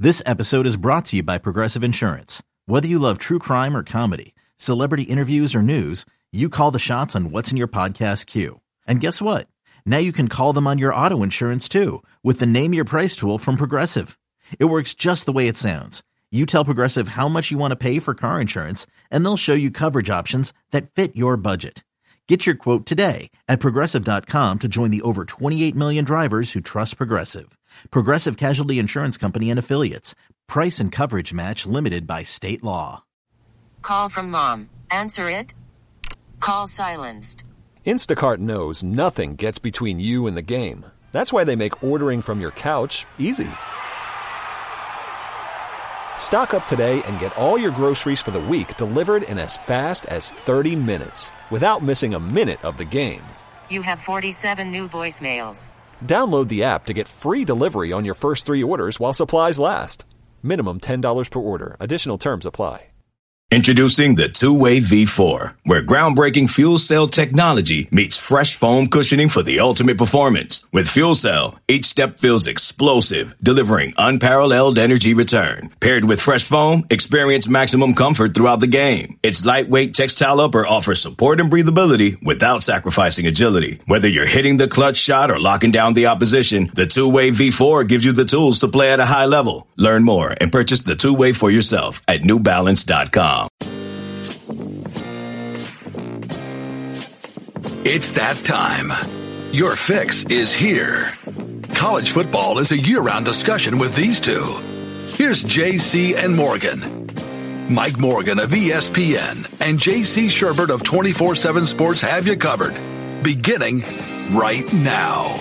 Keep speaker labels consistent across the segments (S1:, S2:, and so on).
S1: This episode is brought to you by Progressive Insurance. Whether you love true crime or comedy, celebrity interviews or news, you call the shots on what's in your podcast queue. And guess what? Now you can call them on your auto insurance too with the Name Your Price tool from Progressive. It works just the way it sounds. You tell Progressive how much you want to pay for car insurance, and they'll show you coverage options that fit your budget. Get your quote today at Progressive.com to join the over 28 million drivers who trust Progressive. Progressive Casualty Insurance Company and Affiliates. Price and coverage match limited by state law.
S2: Call from mom. Answer it. Call silenced.
S3: Instacart knows nothing gets between you and the game. That's why they make ordering from your couch easy. Stock up today and get all your groceries for the week delivered in as fast as 30 minutes without missing a minute of the game.
S2: You have 47 new voicemails.
S3: Download the app to get free delivery on your first 3 orders while supplies last. Minimum $10 per order. Additional terms apply.
S4: Introducing the Two-Way V4, where groundbreaking fuel cell technology meets fresh foam cushioning for the ultimate performance. With Fuel Cell, each step feels explosive, delivering unparalleled energy return. Paired with fresh foam, experience maximum comfort throughout the game. Its lightweight textile upper offers support and breathability without sacrificing agility. Whether you're hitting the clutch shot or locking down the opposition, the Two-Way V4 gives you the tools to play at a high level. Learn more and purchase the Two-Way for yourself at NewBalance.com.
S5: It's that time. Your fix is here. College football is a year-round discussion with these two. Here's JC and Morgan. Mike Morgan of ESPN and JC Sherbert of 24/7 Sports have you covered. Beginning right now.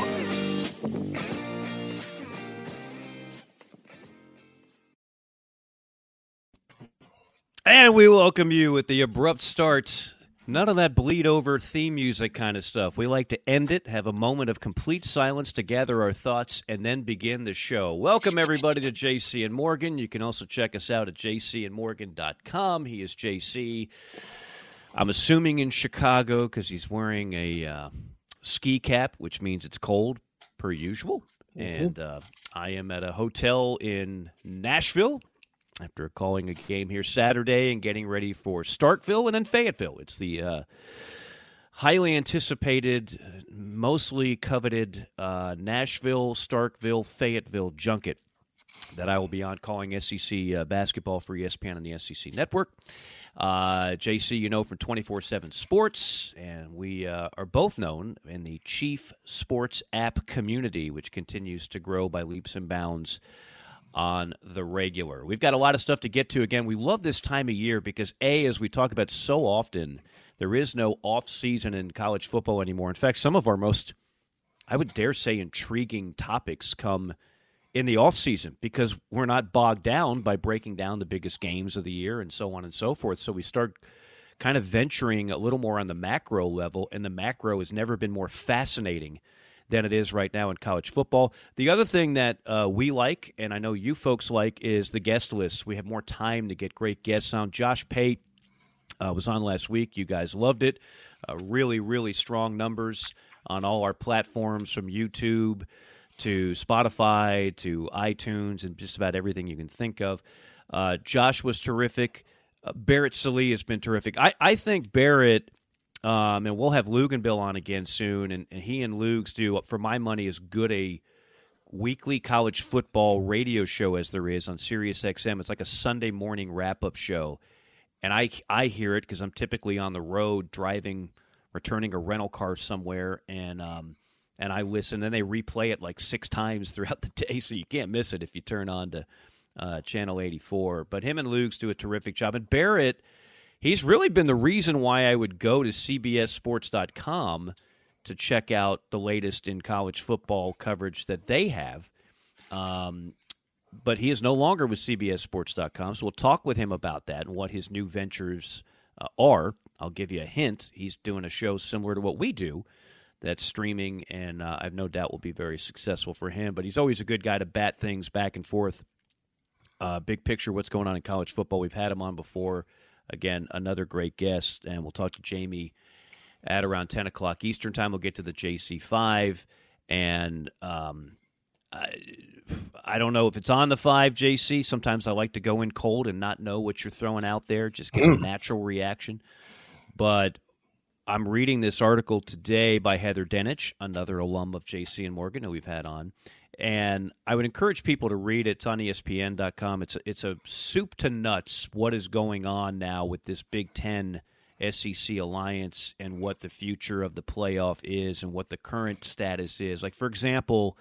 S6: And we welcome you with the abrupt start. None of that bleed-over theme music kind of stuff. We like to end it, have a moment of complete silence to gather our thoughts, and then begin the show. Welcome, everybody, to JC and Morgan. You can also check us out at jcandmorgan.com. He is JC. I'm assuming in Chicago because he's wearing a ski cap, which means it's cold, per usual. Mm-hmm. And I am at a hotel in Nashville after calling a game here Saturday and getting ready for Starkville and then Fayetteville. It's the highly anticipated, mostly coveted Nashville, Starkville, Fayetteville junket that I will be on calling SEC basketball for ESPN and the SEC Network. JC, you know, from 24/7 Sports, and we are both known in the Chief Sports app community, which continues to grow by leaps and bounds on the regular. We've got a lot of stuff to get to. Again, we love this time of year because, A, as we talk about so often, there is no off-season in college football anymore. In fact, some of our most, I would dare say, intriguing topics come in the off-season because we're not bogged down by breaking down the biggest games of the year and so on and so forth. So we start kind of venturing a little more on the macro level, and the macro has never been more fascinating than it is right now in college football. The other thing that we like, and I know you folks like, is the guest list. We have more time to get great guests on. Josh Pate was on last week. You guys loved it. Really, really strong numbers on all our platforms, from YouTube to Spotify to iTunes and just about everything you can think of. Josh was terrific. Barrett Sallee has been terrific. I think Barrett... and we'll have Luganbill on again soon, and he and Lugs do, for my money, as good a weekly college football radio show as there is on Sirius XM. It's like a Sunday morning wrap-up show, and I hear it because I'm typically on the road driving, returning a rental car somewhere, and I listen. Then they replay it like 6 times throughout the day, so you can't miss it if you turn on to Channel 84. But him and Lugs do a terrific job, and Barrett... He's really been the reason why I would go to CBSSports.com to check out the latest in college football coverage that they have. But he is no longer with CBSSports.com, so we'll talk with him about that and what his new ventures are. I'll give you a hint. He's doing a show similar to what we do that's streaming, and I have no doubt will be very successful for him. But he's always a good guy to bat things back and forth. Big picture, what's going on in college football. We've had him on before. Again, another great guest, and we'll talk to Jamie at around 10 o'clock Eastern time. We'll get to the JC5, and I don't know if it's on the 5, JC. Sometimes I like to go in cold and not know what you're throwing out there, just get a natural reaction. But I'm reading this article today by Heather Denich, another alum of JC and Morgan who we've had on. And I would encourage people to read it. It's on ESPN.com. It's a soup to nuts what is going on now with this Big Ten SEC alliance and what the future of the playoff is and what the current status is. Like, for example,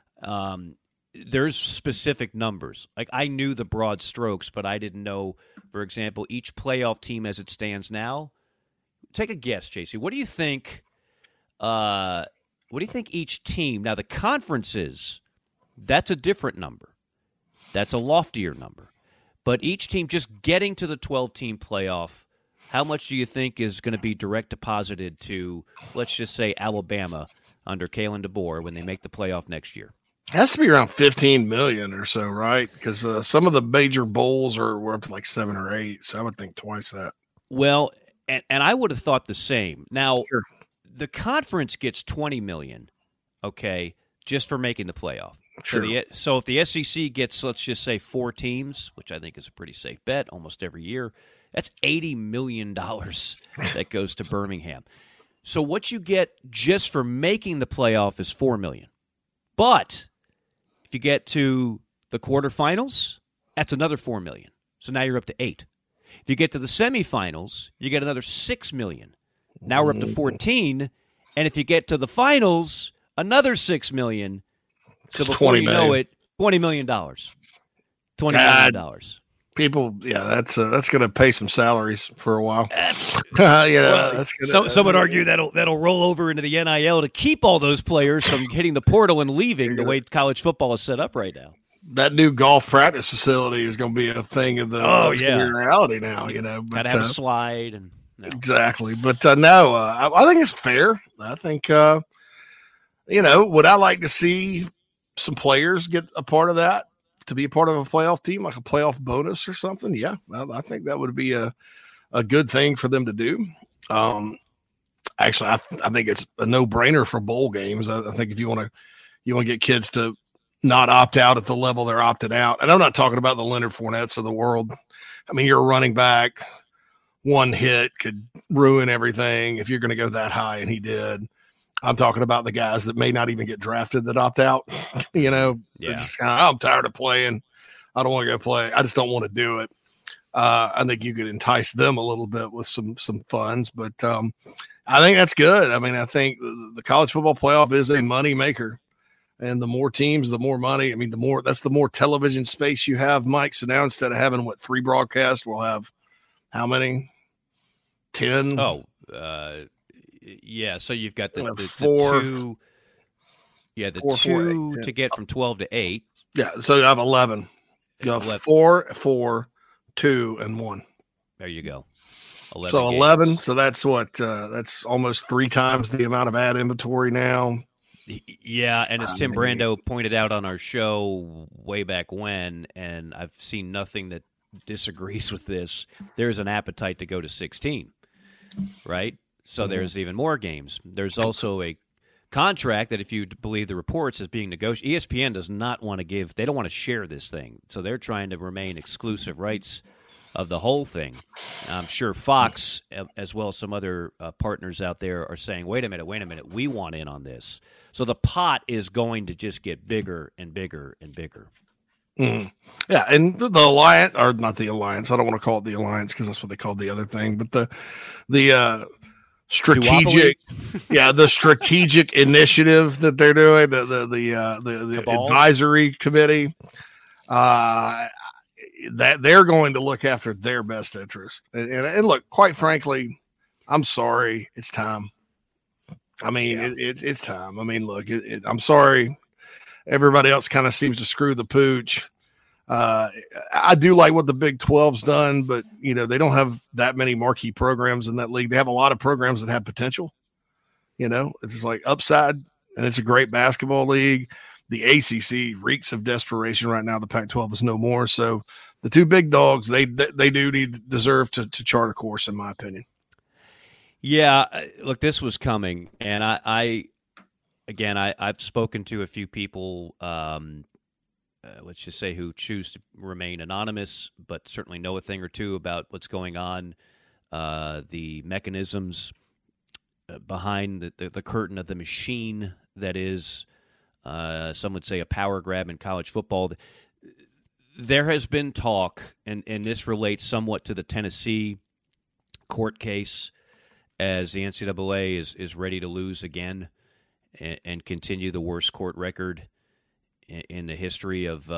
S6: there's specific numbers. Like, I knew the broad strokes, but I didn't know, for example, each playoff team as it stands now. Take a guess, JC. What do you think? What do you think each team? Now, the conferences, that's a different number. That's a loftier number. But each team just getting to the 12-team playoff, how much do you think is going to be direct deposited to, let's just say, Alabama under Kalen DeBoer when they make the playoff next year?
S7: It has to be around 15 million or so, right? Because some of the major bowls were up to like 7 or 8, so I would think twice that.
S6: Well, and I would have thought the same. Now,
S7: Sure.
S6: The conference gets $20 million, okay, just for making the playoff.
S7: Sure.
S6: So if the SEC gets, let's just say, 4 teams, which I think is a pretty safe bet almost every year, that's $80 million that goes to Birmingham. So what you get just for making the playoff is $4 million. But if you get to the quarterfinals, that's another $4 million. So now you're up to 8. If you get to the semifinals, you get another $6 million. Now we're up to 14, and if you get to the finals, another $6 million. So before you know it, $20 million. $20 million.
S7: People, that's going to pay some salaries for a while.
S6: That's gonna, some would argue that'll roll over into the NIL to keep all those players from hitting the portal and leaving the way college football is set up right now.
S7: That new golf practice facility is going to be a thing of the reality now.
S6: Got to have a slide and. No.
S7: Exactly. But I think it's fair. I think, would I like to see some players get a part of that, to be a part of a playoff team, like a playoff bonus or something? Yeah, I think that would be a good thing for them to do. Actually, I think it's a no-brainer for bowl games. I think if you want to get kids to not opt out at the level they're opted out, and I'm not talking about the Leonard Fournettes of the world. I mean, you're a running back. One hit could ruin everything if you're going to go that high, and he did. I'm talking about the guys that may not even get drafted that opt out. Just I'm tired of playing. I don't want to go play. I just don't want to do it. I think you could entice them a little bit with some funds, but I think that's good. I mean, I think the college football playoff is a money maker, and the more teams, the more money. I mean, that's the more television space you have, Mike. So now instead of having 3 broadcasts, we'll have how many? 10.
S6: So you've got the
S7: 4.
S6: The 2 to get from 12 to 8.
S7: Yeah, so you have 11. You have 4, 2, and 1.
S6: There you go. 11
S7: so
S6: games.
S7: 11. So that's that's almost 3 times the amount of ad inventory now.
S6: Yeah, and as Tim Brando pointed out on our show way back when, and I've seen nothing that disagrees with this, there's an appetite to go to 16. Right? So there's even more games. There's also a contract that, if you believe the reports, is being negotiated. ESPN does not want to give – they don't want to share this thing. So they're trying to remain exclusive rights of the whole thing. I'm sure Fox, as well as some other partners out there, are saying, wait a minute, we want in on this. So the pot is going to just get bigger and bigger and bigger.
S7: Mm. Yeah, and the alliance, or not the alliance, I don't want to call it the alliance because that's what they called the other thing, but the strategic, the strategic initiative that they're doing, the advisory committee, that they're going to look after their best interest. And look, quite frankly, I'm sorry, it's time. I mean, it's time. I mean, look, I'm sorry. Everybody else kind of seems to screw the pooch. I do like what the Big 12's done, but they don't have that many marquee programs in that league. They have a lot of programs that have potential. It's like upside, and it's a great basketball league. The ACC reeks of desperation right now. The Pac-12 is no more. So the 2 big dogs, they deserve to chart a course, in my opinion.
S6: Yeah, look, this was coming, and I again, I've spoken to a few people, let's just say, who choose to remain anonymous, but certainly know a thing or two about what's going on, the mechanisms behind the curtain of the machine that is, some would say, a power grab in college football. There has been talk, and this relates somewhat to the Tennessee court case, as the NCAA is ready to lose again and continue the worst court record in the history of,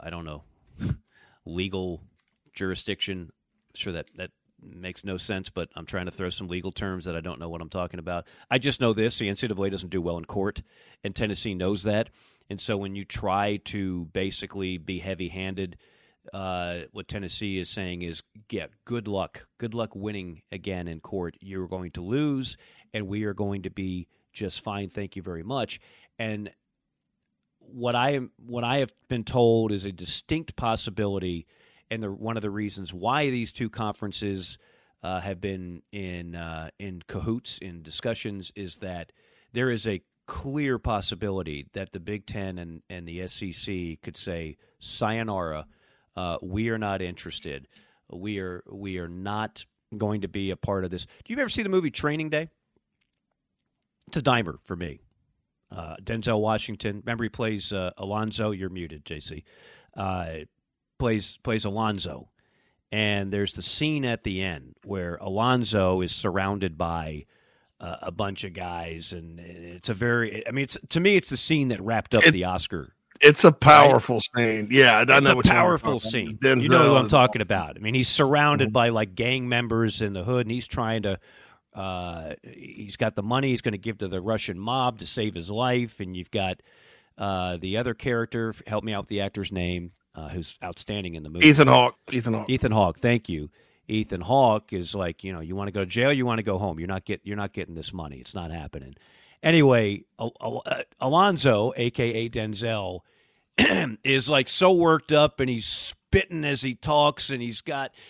S6: legal jurisdiction. Sure, that makes no sense, but I'm trying to throw some legal terms that I don't know what I'm talking about. I just know this: the NCAA doesn't do well in court, and Tennessee knows that. And so when you try to basically be heavy-handed, what Tennessee is saying is, yeah, good luck winning again in court. You're going to lose, and we are going to be just fine. Thank you very much. And what I have been told is a distinct possibility, and one of the reasons why these two conferences have been in cahoots in discussions is that there is a clear possibility that the Big Ten and the SEC could say, sayonara, we are not interested. We are not going to be a part of this. Do you ever see the movie Training Day? It's a dimer for me. Denzel Washington, remember he plays Alonzo. You're muted, JC. Plays Alonzo, and there's the scene at the end where Alonzo is surrounded by a bunch of guys, and it's to me it's the scene that wrapped up the Oscar.
S7: It's a powerful scene. Yeah, I know
S6: it's a
S7: what
S6: powerful scene.
S7: Denzel,
S6: you know who I'm talking about. I mean, he's surrounded by like gang members in the hood, and he's trying to. He's got the money he's going to give to the Russian mob to save his life, and you've got the other character. Help me out with the actor's name, who's outstanding in the movie.
S7: Ethan Hawke.
S6: Ethan Hawke. Thank you. Ethan Hawke is like, you want to go to jail, you want to go home. You're not getting this money. It's not happening. Anyway, Alonzo, a.k.a. Denzel, is like so worked up, and he's spitting as he talks, and he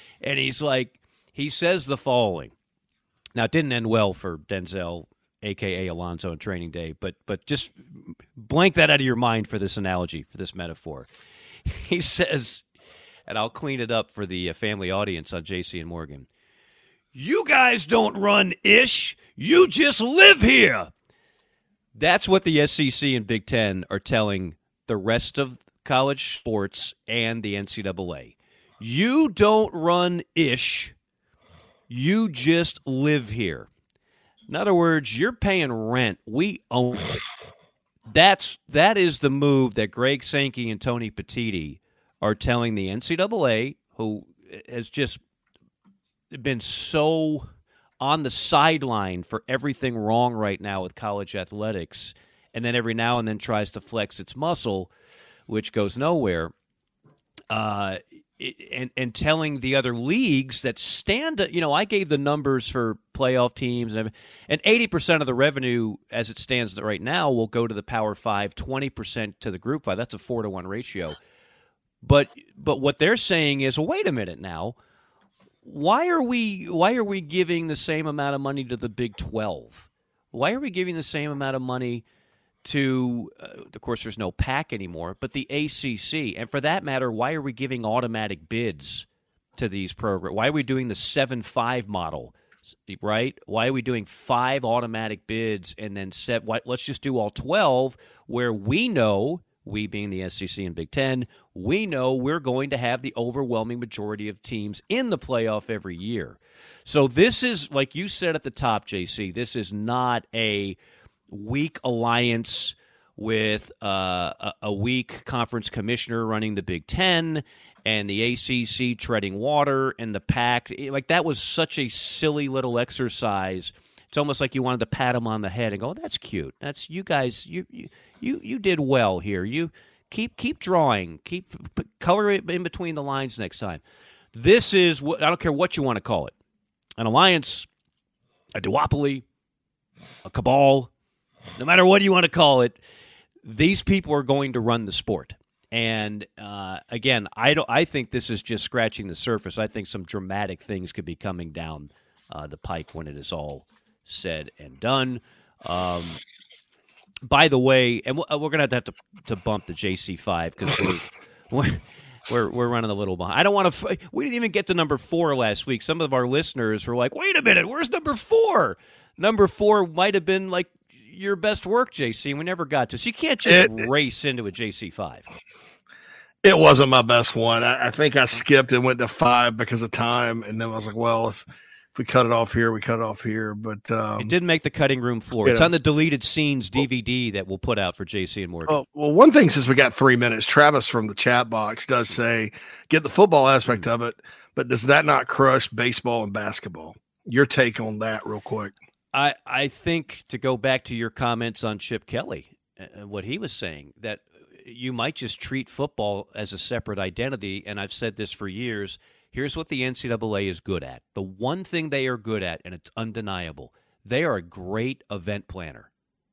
S6: says the following. Now, it didn't end well for Denzel, a.k.a. Alonzo, in Training Day, but just blank that out of your mind for this analogy, for this metaphor. He says, and I'll clean it up for the family audience on JC and Morgan, "You guys don't run ish. You just live here." That's what the SEC and Big Ten are telling the rest of college sports and the NCAA. You don't run ish. You just live here. In other words, you're paying rent. We own it. That is the move that Greg Sankey and Tony Petitti are telling the NCAA, who has just been so on the sideline for everything wrong right now with college athletics, and then every now and then tries to flex its muscle, which goes nowhere, and telling the other leagues that stand, I gave the numbers for playoff teams, and 80% of the revenue as it stands right now will go to the Power 5, 20% to the Group 5. That's a 4-to-1 ratio. But what they're saying is, well, wait a minute now. Why are we giving the same amount of money to the Big 12? Why are we giving the same amount of money to, of course, there's no PAC anymore, but the ACC? And for that matter, why are we giving automatic bids to these programs? Why are we doing the 7-5 model, right? Why are we doing 5 automatic bids and then let's just do all 12, where we know, we being the SEC and Big Ten, we know we're going to have the overwhelming majority of teams in the playoff every year. So this is, like you said at the top, JC, this is not a weak alliance with a weak conference commissioner running the Big Ten and the ACC treading water and the PAC. Like, that was such a silly little exercise. It's almost like you wanted to pat him on the head and go, "That's cute. That's you guys. You did well here. You keep drawing. Keep color it in between the lines next time." This is what, I don't care what you want to call it, an alliance, a duopoly, a cabal. No matter what you want to call it, these people are going to run the sport. And again, I think this is just scratching the surface. I think some dramatic things could be coming down the pike when it is all said and done. By the way, and we're going to have to bump the JC5 because we're running a little behind. I don't want to. We didn't even get to number 4 last week. Some of our listeners were like, "Wait a minute, where's number 4?" Number 4 might have been like your best work, JC. And we never got to. So you can't just race into a JC5.
S7: It wasn't my best one. I think I skipped and went to 5 because of time, and then I was like, well, if we cut it off here, we cut it off here. But
S6: it didn't make the cutting room floor. It's on the deleted scenes DVD that we'll put out for JC and Morgan.
S7: Well, one thing, since we got 3 minutes, Travis from the chat box does say, get the football aspect of it, but does that not crush baseball and basketball? Your take on that real quick.
S6: I think, to go back to your comments on Chip Kelly, what he was saying, that you might just treat football as a separate identity, and I've said this for years. Here's what the NCAA is good at. The one thing they are good at, and it's undeniable, they are a great event planner.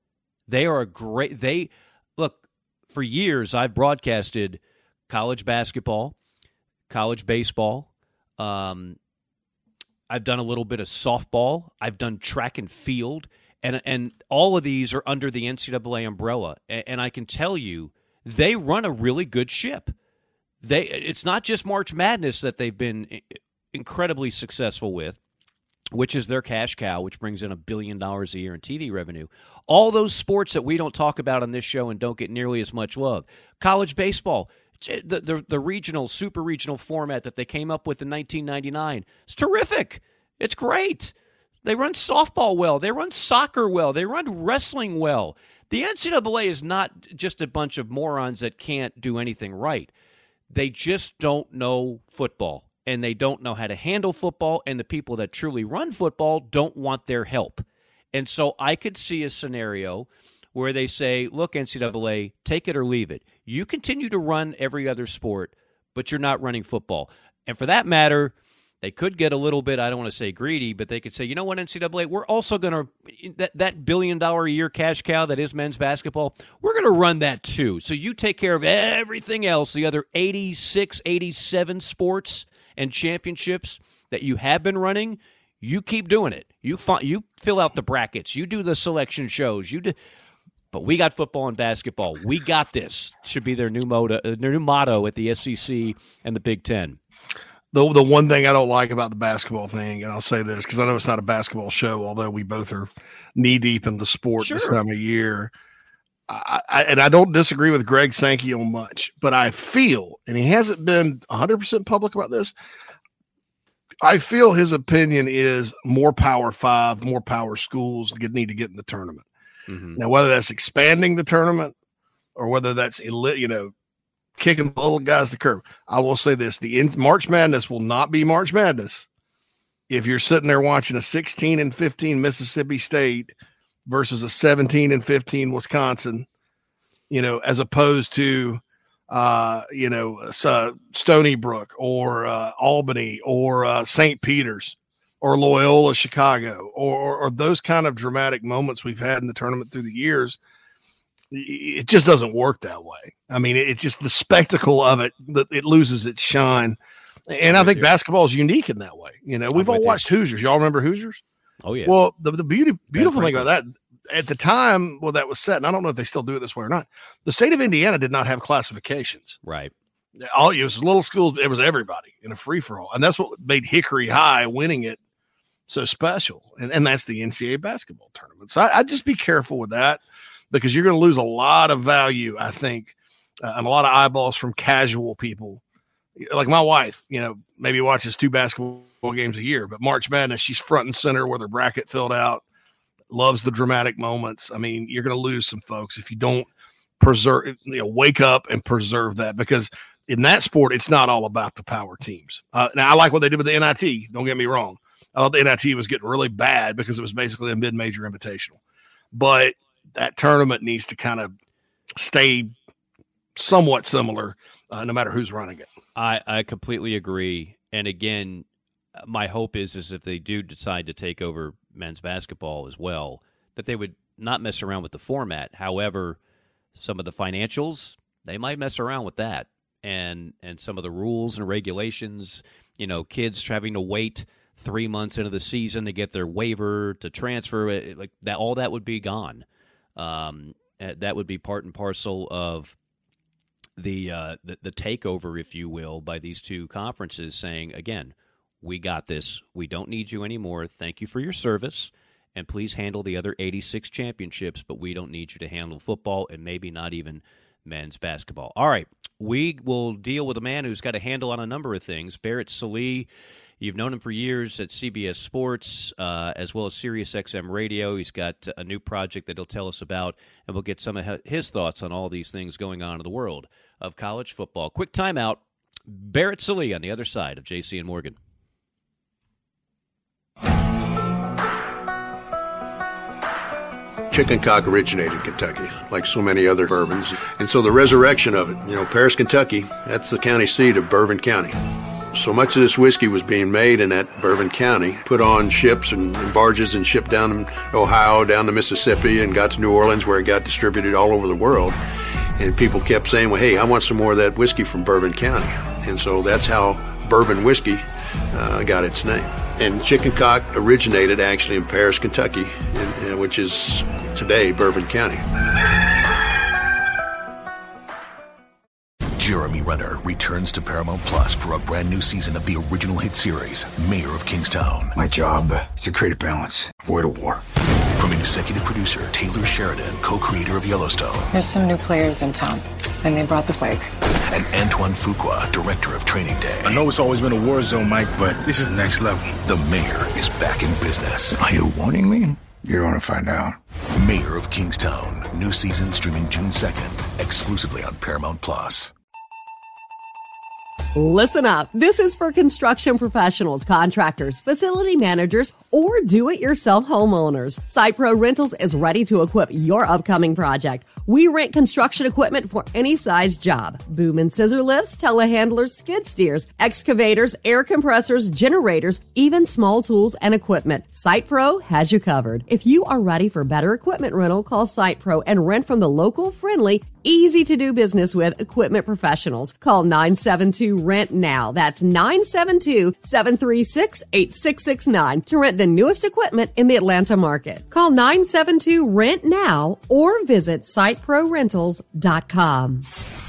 S6: Look, for years I've broadcasted college basketball, college baseball. I've done a little bit of softball. I've done track and field, and all of these are under the NCAA umbrella. And I can tell you, they run a really good ship. It's not just March Madness that they've been incredibly successful with, which is their cash cow, which brings in $1 billion a year in TV revenue. All those sports that we don't talk about on this show and don't get nearly as much love. College baseball, the regional, super regional format that they came up with in 1999, it's terrific. It's great. They run softball well. They run soccer well. They run wrestling well. The NCAA is not just a bunch of morons that can't do anything right. They just don't know football, and they don't know how to handle football, and the people that truly run football don't want their help. And so I could see a scenario where they say, look, NCAA, take it or leave it. You continue to run every other sport, but you're not running football. And for that matter, they could get a little bit, I don't want to say greedy, but they could say, you know what, NCAA, we're also going to, that $1 billion a year cash cow that is men's basketball, we're going to run that too. So you take care of everything else, the other 86, 87 sports and championships that you have been running, you keep doing it. You fill out the brackets. You do the selection shows. But we got football and basketball. We got this. Should be their new motto at the SEC and the Big Ten.
S7: The one thing I don't like about the basketball thing, and I'll say this because I know it's not a basketball show, although we both are knee-deep in the sport This time of year. I don't disagree with Greg Sankey on much, but I feel, and he hasn't been 100% public about this, I feel his opinion is more Power 5, more power schools need to get in the tournament. Mm-hmm. Now, whether that's expanding the tournament or whether that's kicking the little guys to the curb. I will say this, March Madness will not be March Madness if you're sitting there watching a 16-15 Mississippi State versus a 17-15 Wisconsin, as opposed to, Stony Brook or Albany or St. Peter's or Loyola Chicago or those kind of dramatic moments we've had in the tournament through the years. It just doesn't work that way. I mean, it's just the spectacle of it that it loses its shine. And I think basketball is unique in that way. We've all watched Hoosiers. Y'all remember Hoosiers?
S6: Oh, yeah.
S7: Well, the beautiful thing about that, at the time, that was set, and I don't know if they still do it this way or not, the state of Indiana did not have classifications.
S6: Right.
S7: It was little schools. It was everybody in a free-for-all. And that's what made Hickory High winning it so special. And that's the NCAA basketball tournament. So I'd just be careful with that, because you're going to lose a lot of value, I think, and a lot of eyeballs from casual people. Like my wife, maybe watches 2 basketball games a year, but March Madness, she's front and center with her bracket filled out, loves the dramatic moments. I mean, you're going to lose some folks if you don't wake up and preserve that, because in that sport, it's not all about the power teams. Now, I like what they did with the NIT. Don't get me wrong. I thought the NIT was getting really bad because it was basically a mid-major invitational. But that tournament needs to kind of stay somewhat similar, no matter who's running it.
S6: I completely agree. And again, my hope is if they do decide to take over men's basketball as well, that they would not mess around with the format. However, some of the financials, they might mess around with that. And some of the rules and regulations, kids having to wait 3 months into the season to get their waiver to transfer, like that, all that would be gone. that would be part and parcel of the takeover, if you will, by these two conferences saying, again, we got this. We don't need you anymore. Thank you for your service. And please handle the other 86 championships, but we don't need you to handle football and maybe not even men's basketball. All right, we will deal with a man who's got a handle on a number of things. Barrett Sallee, you've known him for years at CBS Sports, as well as SiriusXM Radio. He's got a new project that he'll tell us about, and we'll get some of his thoughts on all these things going on in the world of college football. Quick timeout. Barrett Sallee on the other side of JC and Morgan.
S8: Chicken cock originated in Kentucky, like so many other bourbons. And so the resurrection of it, Paris, Kentucky, that's the county seat of Bourbon County. So much of this whiskey was being made in that Bourbon County, put on ships and barges and shipped down to Ohio, down to Mississippi, and got to New Orleans, where it got distributed all over the world. And people kept saying, well, hey, I want some more of that whiskey from Bourbon County. And so that's how bourbon whiskey got its name. And chicken cock originated actually in Paris, Kentucky, which is today Bourbon County.
S9: Jeremy Renner returns to Paramount Plus for a brand new season of the original hit series, Mayor of Kingstown.
S10: My job is to create a balance, avoid a war.
S9: From executive producer Taylor Sheridan, co-creator of Yellowstone.
S11: There's some new players in town, and they brought the plague.
S9: And Antoine Fuqua, director of Training Day.
S10: I know it's always been a war zone, Mike, but this is next level.
S9: The Mayor is back in business.
S10: Are you warning me? You're going to find out.
S9: Mayor of Kingstown. New season streaming June 2nd, exclusively on Paramount Plus.
S12: Listen up. This is for construction professionals, contractors, facility managers, or do-it-yourself homeowners. SitePro Rentals is ready to equip your upcoming project. We rent construction equipment for any size job. Boom and scissor lifts, telehandlers, skid steers, excavators, air compressors, generators, even small tools and equipment. SitePro has you covered. If you are ready for better equipment rental, call SitePro and rent from the local, friendly, easy to do business with equipment professionals. Call 972-RENT-NOW. That's 972-736-8669 to rent the newest equipment in the Atlanta market. Call 972-RENT-NOW or visit SiteProRentals.com.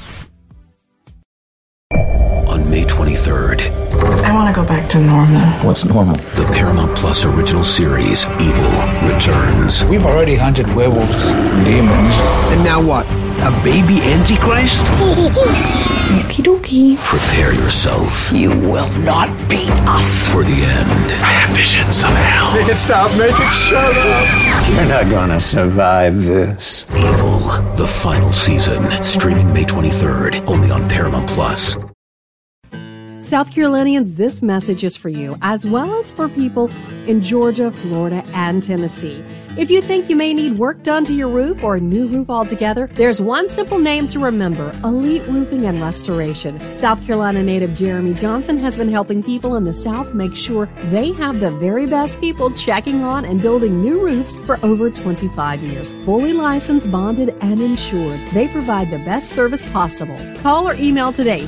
S9: On May 23rd.
S11: I want to go back to normal.
S10: What's normal?
S9: The Paramount Plus original series, Evil, returns.
S10: We've already hunted werewolves, demons.
S13: And now what? A baby Antichrist?
S11: Okie dokie.
S9: Prepare yourself.
S13: You will not beat us.
S9: For the end.
S10: I have visions of hell.
S13: Make it stop. Make it shut up.
S10: You're not gonna survive this.
S9: Evil, the final season. Streaming May 23rd. Only on Paramount Plus.
S12: South Carolinians, this message is for you, as well as for people in Georgia, Florida, and Tennessee. If you think you may need work done to your roof or a new roof altogether, there's one simple name to remember: Elite Roofing and Restoration. South Carolina native Jeremy Johnson has been helping people in the South make sure they have the very best people checking on and building new roofs for over 25 years. Fully licensed, bonded, and insured, they provide the best service possible. Call or email today,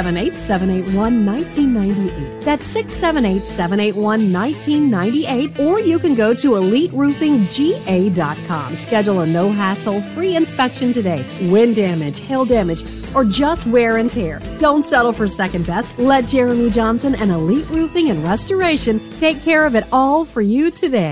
S12: 678-781-1998. That's 678-781-1998, or you can go to EliteRoofingGA.com. Schedule a no-hassle, free inspection today. Wind damage, hail damage, or just wear and tear. Don't settle for second best. Let Jeremy Johnson and Elite Roofing and Restoration take care of it all for you today.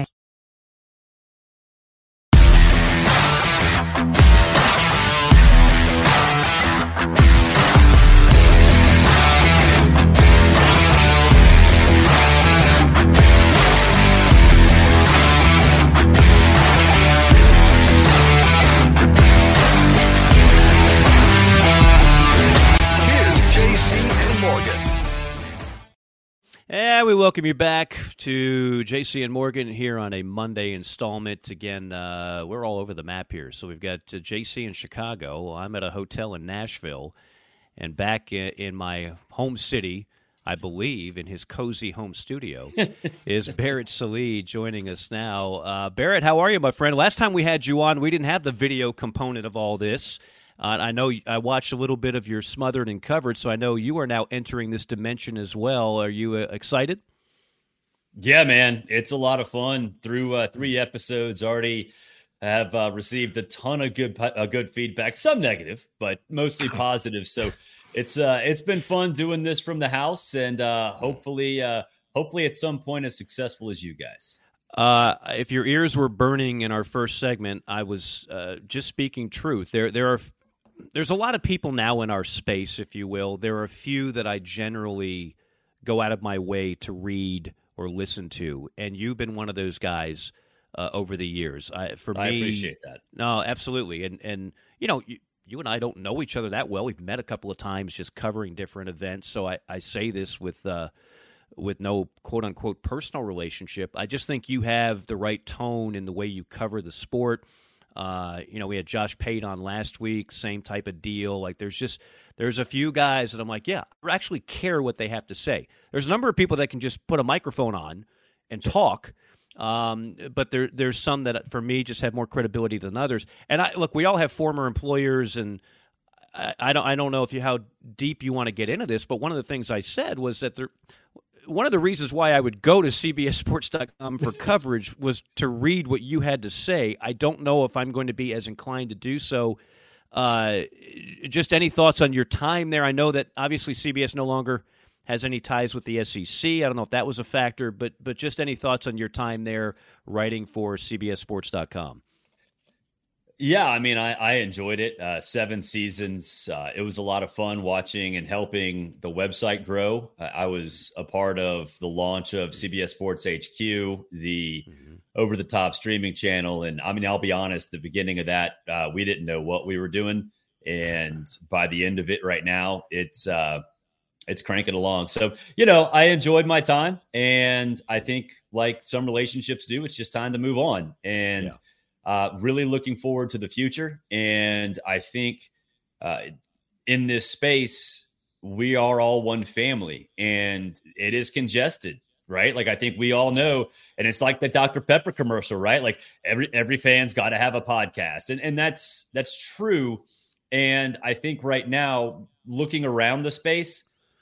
S6: And we welcome you back to JC and Morgan here on a Monday installment. Again, we're all over the map here. So we've got JC in Chicago. I'm at a hotel in Nashville. And back in my home city, I believe, in his cozy home studio, is Barrett Sallee joining us now. Barrett, how are you, my friend? Last time we had you on, we didn't have the video component of all this. I know I watched a little bit of your Smothered and Covered, so I know you are now entering this dimension as well. Are you excited?
S14: Yeah, man. It's a lot of fun. Through 3 episodes already have received a ton of good feedback, some negative, but mostly positive. So it's been fun doing this from the house, and hopefully at some point as successful as you guys.
S6: If your ears were burning in our first segment, I was just speaking truth. There's a lot of people now in our space, if you will. There are a few that I generally go out of my way to read or listen to, and you've been one of those guys over the years. I
S14: appreciate that.
S6: No, absolutely. And you know, you and I don't know each other that well. We've met a couple of times just covering different events. So I say this with no quote-unquote personal relationship. I just think you have the right tone in the way you cover the sport. We had Josh Pate on last week, same type of deal. Like there's a few guys that I'm like, yeah, I actually care what they have to say. There's a number of people that can just put a microphone on and talk, but there's some that for me just have more credibility than others. And we all have former employers, and I don't know how deep you want to get into this, but one of the things I said was that one of the reasons why I would go to CBSSports.com for coverage was to read what you had to say. I don't know if I'm going to be as inclined to do so. Just any thoughts on your time there? I know that obviously CBS no longer has any ties with the SEC. I don't know if that was a factor, but just any thoughts on your time there writing for CBSSports.com?
S14: Yeah, I mean, I enjoyed it. 7 seasons. It was a lot of fun watching and helping the website grow. I was a part of the launch of CBS Sports HQ, the over-the-top streaming channel. And I mean, I'll be honest, the beginning of that, we didn't know what we were doing. And by the end of it right now, it's cranking along. So, I enjoyed my time. And I think like some relationships do, it's just time to move on. And really looking forward to the future. And I think in this space, we are all one family, and it is congested, right? Like, I think we all know, and it's like the Dr. Pepper commercial, right? Like every fan's got to have a podcast. And that's true. And I think right now, looking around the space,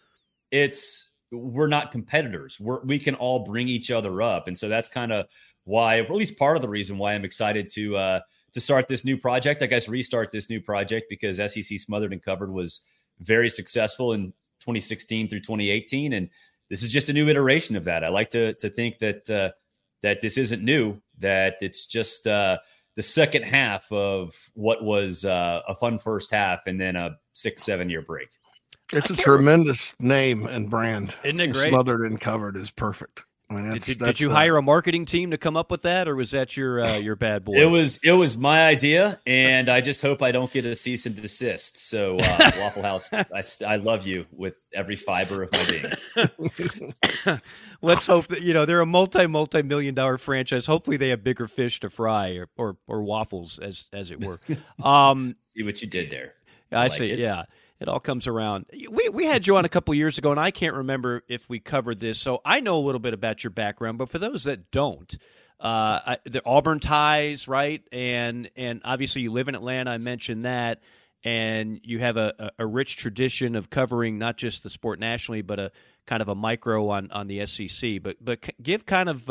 S14: we're not competitors. We can all bring each other up. And so that's kind of why, or at least part of the reason why I'm excited to start this new project. I guess restart this new project, because SEC Smothered and Covered was very successful in 2016 through 2018, and this is just a new iteration of that. I like to think that this isn't new, that it's just the second half of what was a fun first half and then a 6-7 year break.
S7: It's a tremendous name and brand.
S6: Isn't it great?
S7: Smothered and Covered is perfect. I mean,
S6: did you hire a marketing team to come up with that, or was that your bad boy?
S14: It was my idea, and I just hope I don't get a cease and desist. So Waffle House, I love you with every fiber of my being.
S6: Let's hope that they're a multi-million-dollar franchise. Hopefully, they have bigger fish to fry, or waffles, as it were.
S14: See what you did there.
S6: I see. It. Yeah. It all comes around. We had you on a couple years ago, and I can't remember if we covered this, so I know a little bit about your background. But for those that don't, the Auburn ties, right? And obviously you live in Atlanta. I mentioned that, and you have a rich tradition of covering not just the sport nationally, but a kind of a micro on the SEC. But give kind of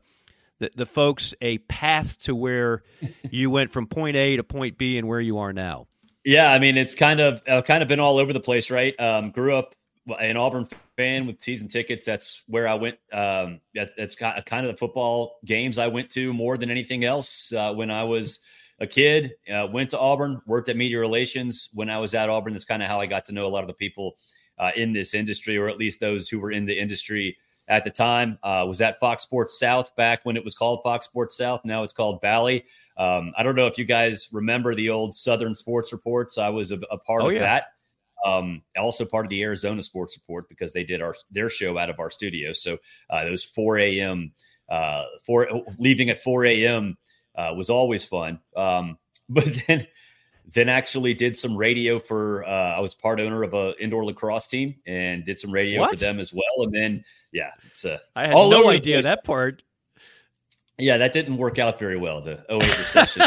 S6: the folks a path to where you went from point A to point B and where you are now.
S14: Yeah, I mean, it's kind of been all over the place, right? Grew up an Auburn fan with season tickets. That's where I went. That's kind of the football games I went to more than anything else when I was a kid. Went to Auburn, worked at media relations when I was at Auburn. That's kind of how I got to know a lot of the people in this industry, or at least those who were in the industry at the time. Was at Fox Sports South back when it was called Fox Sports South. Now it's called Bally. I don't know if you guys remember the old Southern Sports Reports. I was a part of that. Also part of the Arizona Sports Report, because they did their show out of our studio. So those 4 a.m. Leaving at 4 a.m. Was always fun. But then actually did some radio for I was part owner of an indoor lacrosse team and did some radio for them as well. And then
S6: I had no idea that part.
S14: Yeah, that didn't work out very well. The 2008 recession,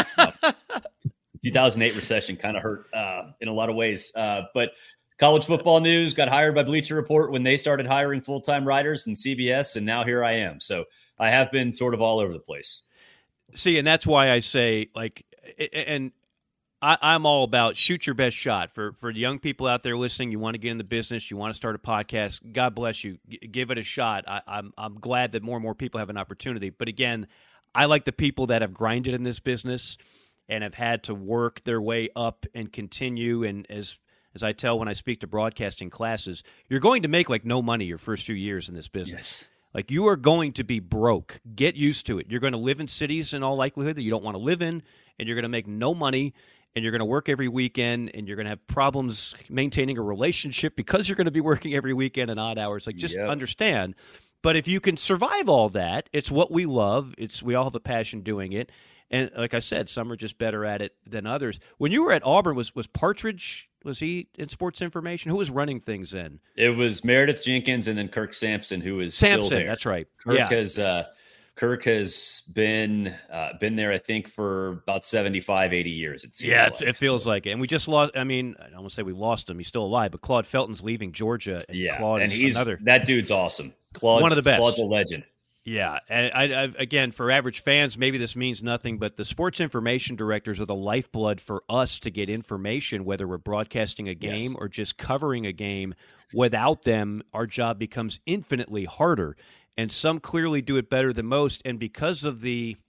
S14: 2008 recession kind of hurt in a lot of ways. But college football news, got hired by Bleacher Report when they started hiring full-time writers in CBS, and now here I am. So I have been sort of all over the place.
S6: See, and that's why I say, like, and I'm all about shoot your best shot. For the young people out there listening, you want to get in the business, you want to start a podcast, God bless you. Give it a shot. I'm glad that more and more people have an opportunity. But again, I like the people that have grinded in this business and have had to work their way up and continue. And as I tell when I speak to broadcasting classes, you're going to make like no money your first few years in this business.
S14: Yes.
S6: Like, you are going to be broke. Get used to it. You're going to live in cities in all likelihood that you don't want to live in, and you're going to make no money, and you're going to work every weekend, and you're going to have problems maintaining a relationship because you're going to be working every weekend and odd hours. Like, just understand. But if you can survive all that, it's what we love. We all have a passion doing it. And like I said, some are just better at it than others. When you were at Auburn, was Partridge, was he in sports information? Who was running things then?
S14: It was Meredith Jenkins and then Kirk Sampson, who is still there.
S6: That's right.
S14: Kirk has been there, I think, for about 75, 80 years. It seems
S6: it feels like it. And we just lost. I mean, I don't want to say we lost him. He's still alive, but Claude Felton's leaving Georgia. And Claude is
S14: that dude's awesome. Claude's
S6: one of the best.
S14: Claude's a legend.
S6: Yeah, and I again, for average fans, maybe this means nothing, but the sports information directors are the lifeblood for us to get information, whether we're broadcasting a game or just covering a game. Without them, our job becomes infinitely harder, and some clearly do it better than most. And because of the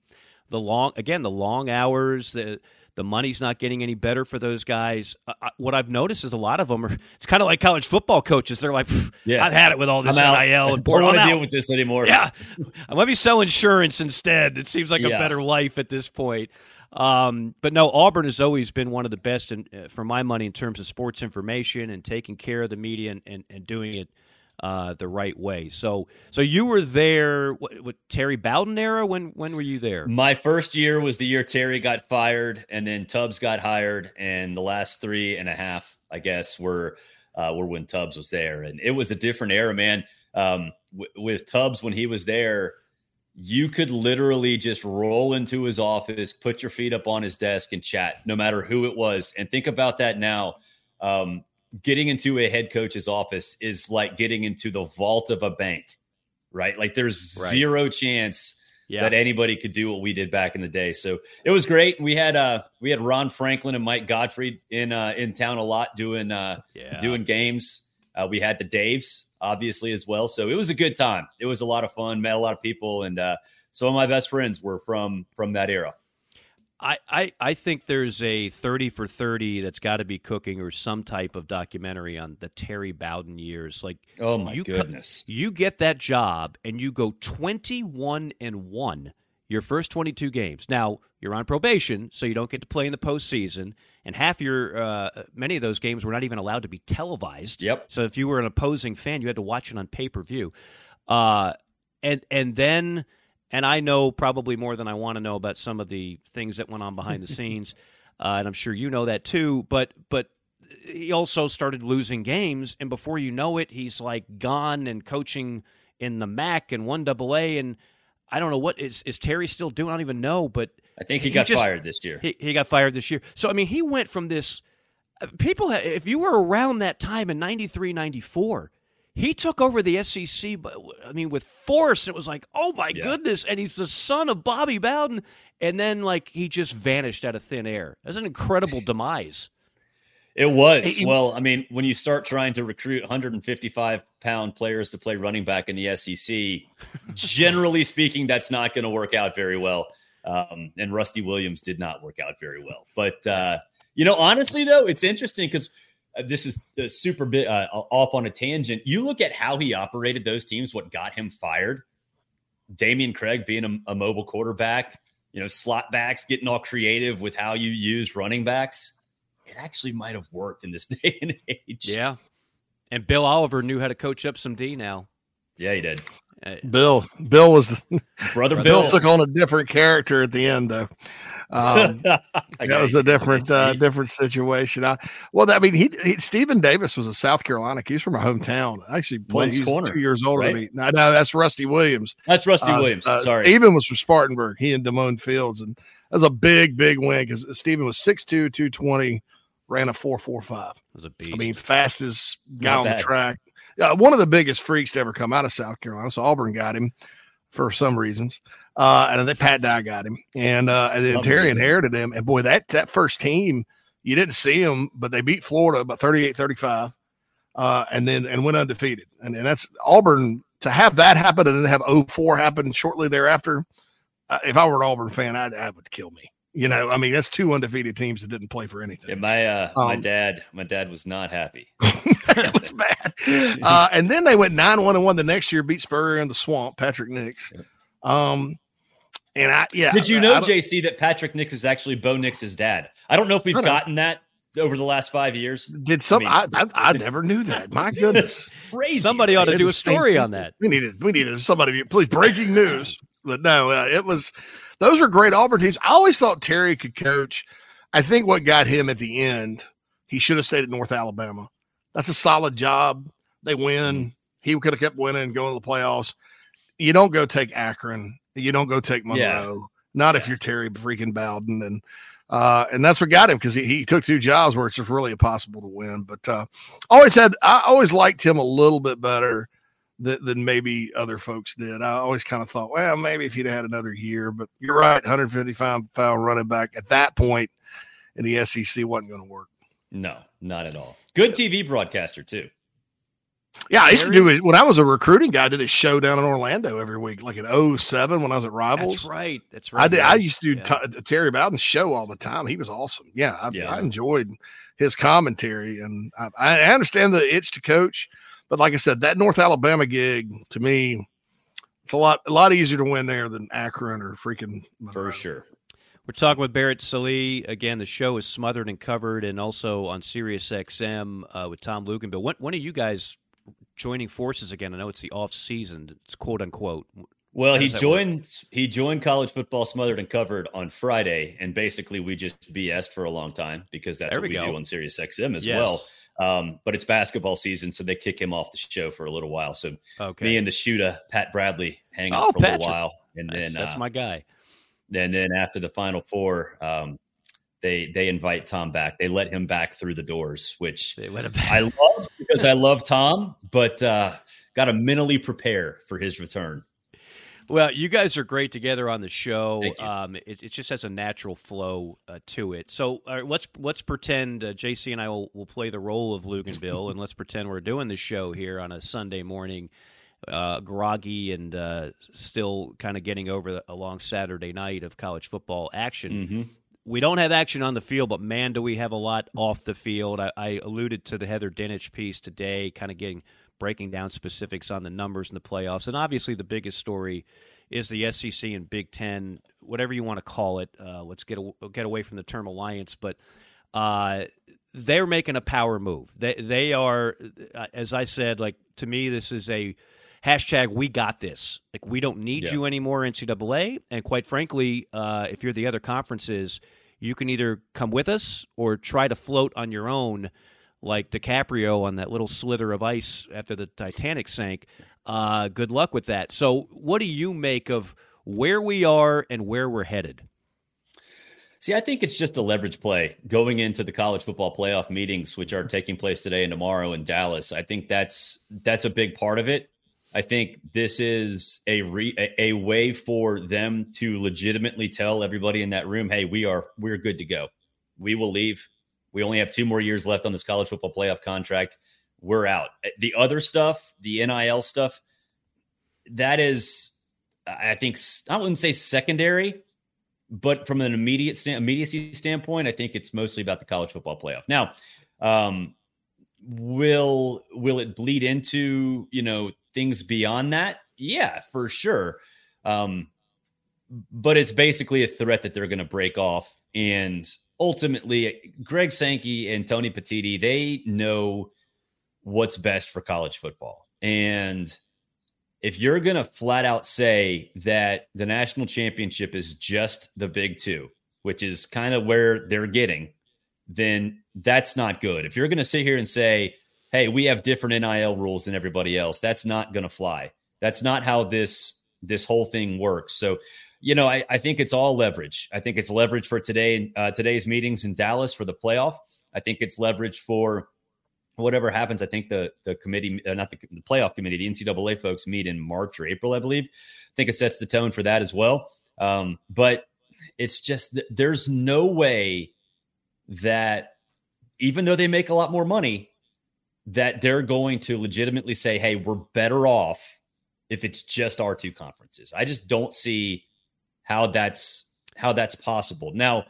S6: long hours, the money's not getting any better for those guys. What I've noticed is a lot of them it's kind of like college football coaches. They're like, I've had it with all this NIL and
S14: I don't want to deal with this anymore.
S6: Yeah, let me sell insurance instead. It seems like a better life at this point. But no, Auburn has always been one of the best, for my money, in terms of sports information and taking care of the media and doing it the right way. So you were there, what Terry Bowden era? When were you there?
S14: My first year was the year Terry got fired, and then Tubbs got hired, and the last 3.5, I guess, were when Tubbs was there, and it was a different era, man. With Tubbs, when he was there, you could literally just roll into his office, put your feet up on his desk, and chat, no matter who it was. And think about that now. Getting into a head coach's office is like getting into the vault of a bank, right? Like, there's zero chance that anybody could do what we did back in the day. So it was great. We had Ron Franklin and Mike Gottfried in town a lot doing games. We had the Daves obviously as well. So it was a good time. It was a lot of fun, met a lot of people. And some of my best friends were from that era.
S6: I think there's a 30 for 30 that's got to be cooking, or some type of documentary on the Terry Bowden years. Like,
S14: oh my goodness,
S6: you get that job and you go 21-1 your first 22 games. Now you're on probation, so you don't get to play in the postseason, and many of those games were not even allowed to be televised.
S14: Yep.
S6: So if you were an opposing fan, you had to watch it on pay-per-view. And then. And I know probably more than I want to know about some of the things that went on behind the scenes, and I'm sure you know that too. But he also started losing games, and before you know it, he's like gone and coaching in the MAC and 1AA, and I don't know what is Terry still doing. I don't even know, but
S14: I think he got fired this year.
S6: He got fired this year. So I mean, he went from this. People, if you were around that time in 93, 94. He took over the SEC, but I mean, with force. It was like, oh my goodness! And he's the son of Bobby Bowden, and then like he just vanished out of thin air. That's an incredible demise.
S14: It was. Well, I mean, when you start trying to recruit 155-pound players to play running back in the SEC, generally speaking, that's not going to work out very well. And Rusty Williams did not work out very well. But honestly, though, it's interesting because. This is the super bit off on a tangent. You look at how he operated those teams, what got him fired. Damian Craig being a mobile quarterback, slot backs, getting all creative with how you use running backs. It actually might have worked in this day and age.
S6: Yeah. And Bill Oliver knew how to coach up some D now.
S14: Yeah, he did.
S7: Bill was
S14: brother.
S7: Bill took on a different character at the end, though. That was a different situation. Stephen Davis was a South Carolina. He's from my hometown. Actually, he's 2 years older than me. No, that's Rusty Williams.
S14: That's Rusty Williams. Sorry,
S7: Stephen was from Spartanburg. He and Damone Fields, and that was a big win because Stephen was 6'2", 220, ran a 4.45.
S6: That was a beast.
S7: I mean, fastest guy on the track. One of the biggest freaks to ever come out of South Carolina. So Auburn got him. for some reasons. And then Pat Dye got him, and then Terry inherited him. And boy, that first team, you didn't see them, but they beat Florida about 38-35, and went undefeated. And that's Auburn. To have that happen and then have 04 happen shortly thereafter, if I were an Auburn fan, that would kill me. I mean, that's two undefeated teams that didn't play for anything.
S14: Yeah, my dad was not happy.
S7: It was bad. And then they went 9-1-1 the next year, beat Spurrier in the Swamp, Patrick Nix.
S14: Did you know, JC, that Patrick Nix is actually Bo Nix's dad? I don't know if we've gotten that over the last 5 years.
S7: I never knew that. My goodness.
S14: Crazy.
S6: Somebody ought to do a story on that.
S7: We needed somebody, please, breaking news. But no, those were great Auburn teams. I always thought Terry could coach. I think what got him at the end, he should have stayed at North Alabama. That's a solid job. They win. He could have kept winning and going to the playoffs. You don't go take Akron. You don't go take Monroe. Not if you're Terry freaking Bowden. And that's what got him, because he took two jobs where it's just really impossible to win. But I always liked him a little bit better than maybe other folks did. I always kind of thought, well, maybe if he'd had another year. But you're right, 155-pound running back at that point in the SEC wasn't going to work.
S14: No, not at all. Good TV broadcaster too.
S7: Yeah, I used to do it when I was a recruiting guy. I did a show down in Orlando every week, like in 2007 when I was at Rivals.
S6: That's right.
S7: I used to do Terry Bowden's show all the time. He was awesome. I enjoyed his commentary, and I understand the itch to coach, but like I said, that North Alabama gig, to me, it's a lot easier to win there than Akron or freaking Monroe.
S14: For sure.
S6: We're talking with Barrett Sallee. Again, the show is Smothered and Covered, and also on Sirius XM with Tom Luganville. When are you guys joining forces again? I know it's the off season. It's quote unquote.
S14: Well, he joined College Football Smothered and Covered on Friday, and basically we just BS'd for a long time because that's what we do on Sirius XM as well. But it's basketball season, so they kick him off the show for a little while. So me and the shooter, Pat Bradley, hang out for a little while, and then
S6: that's my guy.
S14: And then after the Final Four, they invite Tom back. They let him back through the doors, which I love because I love Tom, but got to mentally prepare for his return.
S6: Well, you guys are great together on the show. It just has a natural flow to it. So let's pretend JC and I will play the role of Luganville, and let's pretend we're doing the show here on a Sunday morning, groggy and still kind of getting over a long Saturday night of college football action.
S14: Mm-hmm.
S6: We don't have action on the field, but man, do we have a lot off the field. I alluded to the Heather Dinich piece today, kind of breaking down specifics on the numbers in the playoffs. And obviously the biggest story is the SEC and Big Ten, whatever you want to call it. Let's get away from the term alliance, but they're making a power move. They are, as I said, like, to me, this is a hashtag we got this. Like, we don't need you anymore, NCAA. And quite frankly, if you're the other conferences, you can either come with us or try to float on your own like DiCaprio on that little slither of ice after the Titanic sank. Good luck with that. So what do you make of where we are and where we're headed?
S14: See, I think it's just a leverage play going into the college football playoff meetings, which are taking place today and tomorrow in Dallas. I think that's a big part of it. I think this is a way for them to legitimately tell everybody in that room, hey, we're good to go. We will leave. We only have 2 more years left on this college football playoff contract. We're out. The other stuff, the NIL stuff, that is, I think, I wouldn't say secondary, but from an immediacy standpoint, I think it's mostly about the college football playoff. Now, will it bleed into, things beyond that? Yeah, for sure. But it's basically a threat that they're going to break off. And ultimately, Greg Sankey and Tony Petitti, they know what's best for college football. And if you're going to flat out say that the national championship is just the Big Two, which is kind of where they're getting, then that's not good. If you're going to sit here and say, hey, we have different NIL rules than everybody else, that's not going to fly. That's not how this whole thing works. So, I think it's all leverage. I think it's leverage for today's meetings in Dallas for the playoff. I think it's leverage for whatever happens, I think the committee, not the playoff committee, the NCAA folks meet in March or April, I believe. I think it sets the tone for that as well. But it's just, there's no way that even though they make a lot more money, that they're going to legitimately say, hey, we're better off if it's just our two conferences. I just don't see how that's possible. Now,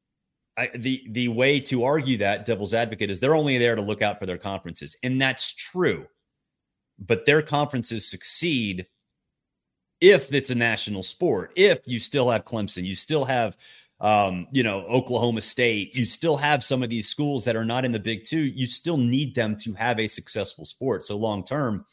S14: the way to argue that, devil's advocate, is they're only there to look out for their conferences. And that's true. But their conferences succeed if it's a national sport, if you still have Clemson, you still have, Oklahoma State, you still have some of these schools that are not in the Big Two. You still need them to have a successful sport. So long term,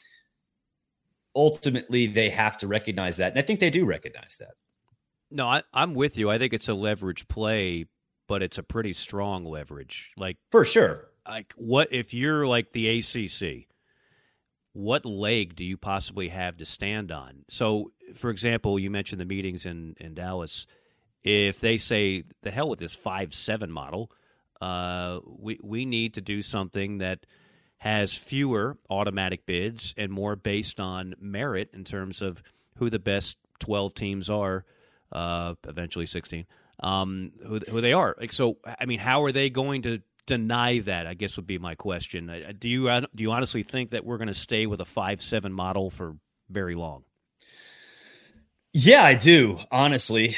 S14: ultimately, they have to recognize that. And I think they do recognize that.
S6: No, I'm with you. I think it's a leverage play, but it's a pretty strong leverage. Like,
S14: for sure.
S6: Like, what if you're like the ACC? What leg do you possibly have to stand on? So, for example, you mentioned the meetings in Dallas. If they say, the hell with this 5-7 model, we need to do something that has fewer automatic bids and more based on merit in terms of who the best 12 teams are, eventually 16, who they are. Like, so, I mean, how are they going to deny that, I guess would be my question. Do you honestly think that we're going to stay with a 5-7 model for very long?
S14: Yeah, I do, honestly,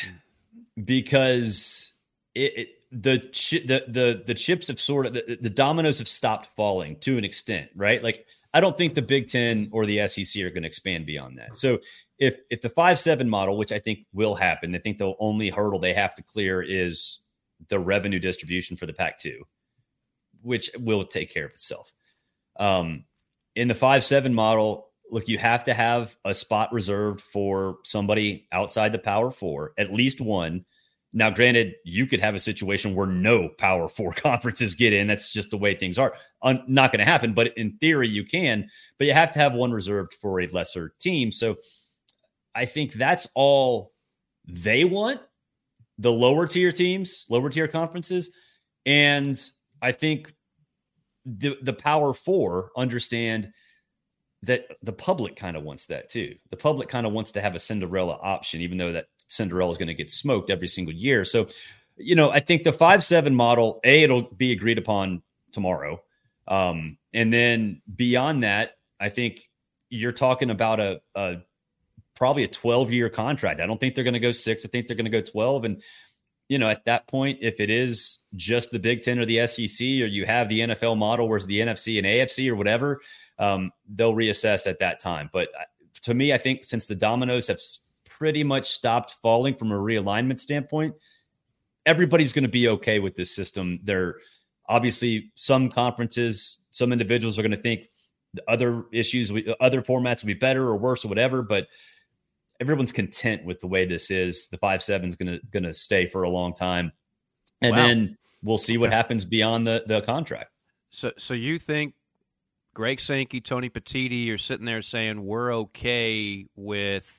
S14: because the chips have sort of, the dominoes have stopped falling to an extent, right? Like, I don't think the Big Ten or the SEC are going to expand beyond that. So if the 5-7 model, which I think will happen, I think the only hurdle they have to clear is the revenue distribution for the Pac-2, which will take care of itself. In the 5-7 model, look, you have to have a spot reserved for somebody outside the Power Four, at least one. Now, granted, you could have a situation where no Power Four conferences get in. That's just the way things are. Not going to happen, but in theory you can. But you have to have one reserved for a lesser team. So I think that's all they want, the lower tier teams, lower tier conferences. And I think the Power Four understand that the public kind of wants that too. The public kind of wants to have a Cinderella option, even though that Cinderella is going to get smoked every single year. So, I think the 5-7 model, it'll be agreed upon tomorrow. And then beyond that, I think you're talking about a probably a 12-year contract. I don't think they're going to go 6. I think they're going to go 12. And, at that point, if it is just the Big Ten or the SEC, or you have the NFL model, whereas the NFC and AFC or whatever, they'll reassess at that time. But to me, I think since the dominoes have pretty much stopped falling from a realignment standpoint, everybody's going to be okay with this system. There, obviously, some conferences, some individuals are going to think the other issues, other formats will be better or worse or whatever, but everyone's content with the way this is. The 5-7 is going to stay for a long time. And then we'll see what happens beyond the contract.
S6: So you think Greg Sankey, Tony Petitti are sitting there saying we're okay with,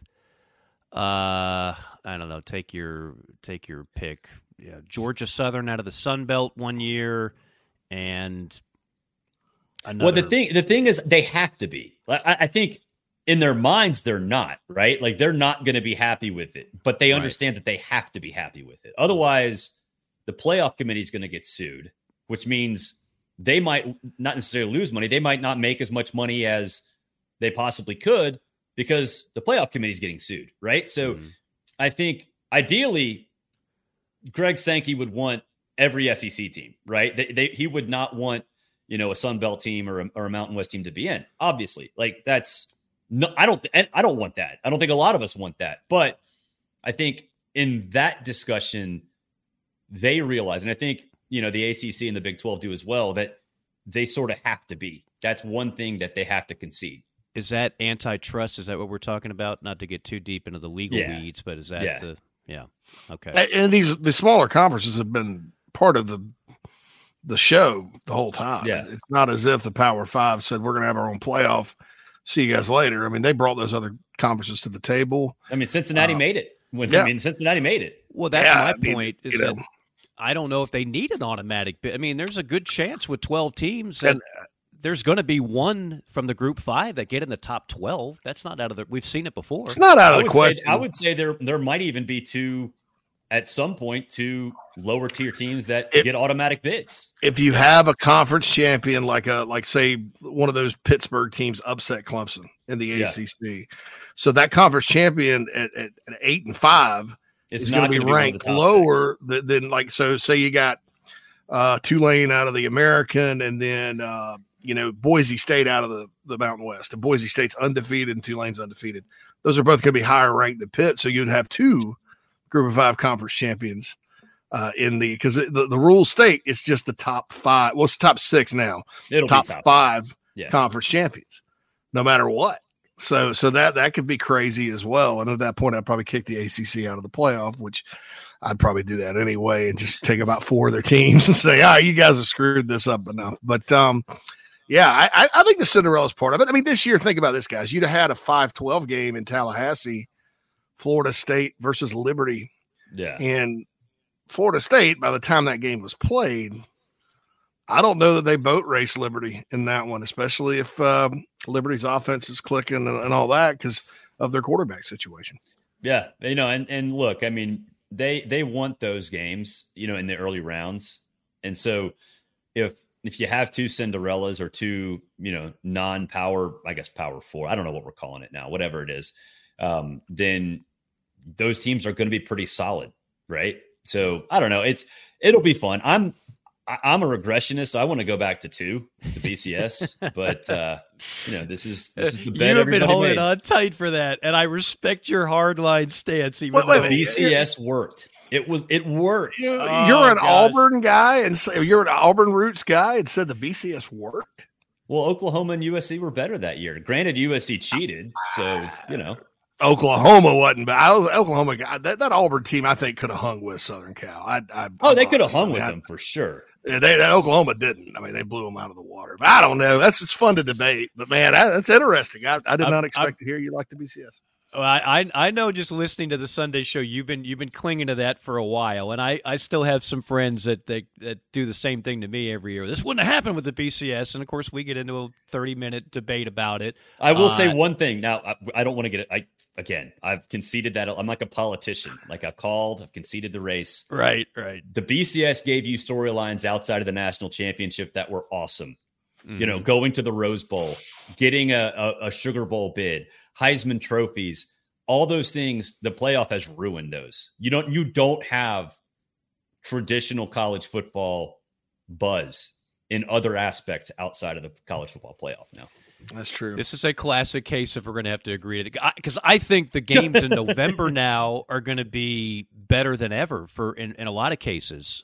S6: I don't know, take your pick. Yeah, Georgia Southern out of the Sun Belt one year, and another.
S14: Well, the thing is, they have to be. I think in their minds they're not, right. Like, they're not going to be happy with it, but they understand that they have to be happy with it. Otherwise, the playoff committee is going to get sued, which means they might not necessarily lose money. They might not make as much money as they possibly could because the playoff committee is getting sued, right? So I think ideally Greg Sankey would want every SEC team, right? He would not want, a Sun Belt team or a Mountain West team to be in, obviously. Like, that's no, I don't want that. I don't think a lot of us want that. But I think in that discussion, they realize, and I think, the ACC and the Big 12 do as well, that they sort of have to be. That's one thing that they have to concede.
S6: Is that antitrust? Is that what we're talking about? Not to get too deep into the legal weeds, but is that okay.
S7: And the smaller conferences have been part of the show the whole time.
S14: Yeah.
S7: It's not as if the Power Five said, we're going to have our own playoff. See you guys later. I mean, they brought those other conferences to the table.
S14: I mean, Cincinnati made it. Cincinnati made it.
S6: Well, that's my point. Is that I don't know if they need an automatic bid. I mean, there's a good chance with 12 teams that there's going to be one from the Group 5 that get in the top 12. That's not out of the. We've seen it before.
S7: It's not out of the question.
S14: I would say there might even be two lower tier teams that get automatic bids.
S7: If you have a conference champion like say one of those Pittsburgh teams upset Clemson in the ACC, so that conference champion at 8 and 5 is going to be ranked lower than like, so say you got Tulane out of the American, and then Boise State out of the Mountain West, and Boise State's undefeated and Tulane's undefeated. Those are both going to be higher ranked than Pitt, so you'd have two Group of 5 conference champions because the rules state it's just the top 5. Well, it's top 6 now.
S14: It'll
S7: top
S14: be top
S7: 5 conference champions, no matter what. So that could be crazy as well. And at that point, I'd probably kick the ACC out of the playoff, which I'd probably do that anyway, and just take about 4 of their teams and say, you guys have screwed this up enough. But I think the Cinderella's part of it. I mean, this year, think about this, guys. You'd have had a 5-12 game in Tallahassee, Florida State versus Liberty.
S14: Yeah.
S7: And Florida State, by the time that game was played, I don't know that they boat race Liberty in that one, especially if Liberty's offense is clicking and all that because of their quarterback situation.
S14: Yeah. And look, I mean, they want those games, in the early rounds. And so if you have 2 Cinderellas or 2, non-power, I guess power 4, I don't know what we're calling it now, whatever it is, then those teams are going to be pretty solid, right? So I don't know. It'll be fun. I'm a regressionist. I want to go back to 2, the BCS, but this is the bet.
S6: You've been holding on tight for that, and I respect your hardline stance. Even though
S14: BCS worked. It worked.
S7: You're an Auburn guy, and you're an Auburn roots guy, and said the BCS worked.
S14: Well, Oklahoma and USC were better that year. Granted, USC cheated, so
S7: Oklahoma wasn't, but Oklahoma got that Auburn team. I think could have hung with Southern Cal.
S14: They could have hung with them for sure.
S7: That Oklahoma didn't. I mean, they blew them out of the water. But I don't know. It's fun to debate. But man, that's interesting. I did not expect to hear you like the BCS.
S6: I know, just listening to the Sunday show, you've been clinging to that for a while, and I still have some friends that do the same thing to me every year. This wouldn't have happened with the BCS, and of course we get into a 30-minute debate about it.
S14: I will say one thing. Now, I don't want to get it. I've conceded that I'm like a politician. Like I've conceded the race.
S6: Right.
S14: The BCS gave you storylines outside of the national championship that were awesome.
S6: Mm-hmm.
S14: Going to the Rose Bowl, getting a Sugar Bowl bid, Heisman trophies, all those things. The playoff has ruined those. You don't have traditional college football buzz in other aspects outside of the college football playoff now.
S7: That's true.
S6: This is a classic case if we're going to have to agree to, because I think the games in November now are going to be better than ever in a lot of cases.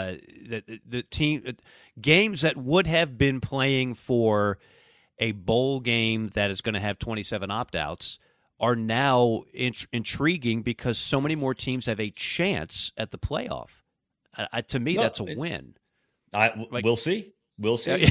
S6: The team games that would have been playing for a bowl game that is going to have 27 opt-outs are now intriguing because so many more teams have a chance at the playoff. To me, that's a win.
S14: We'll see. We'll see.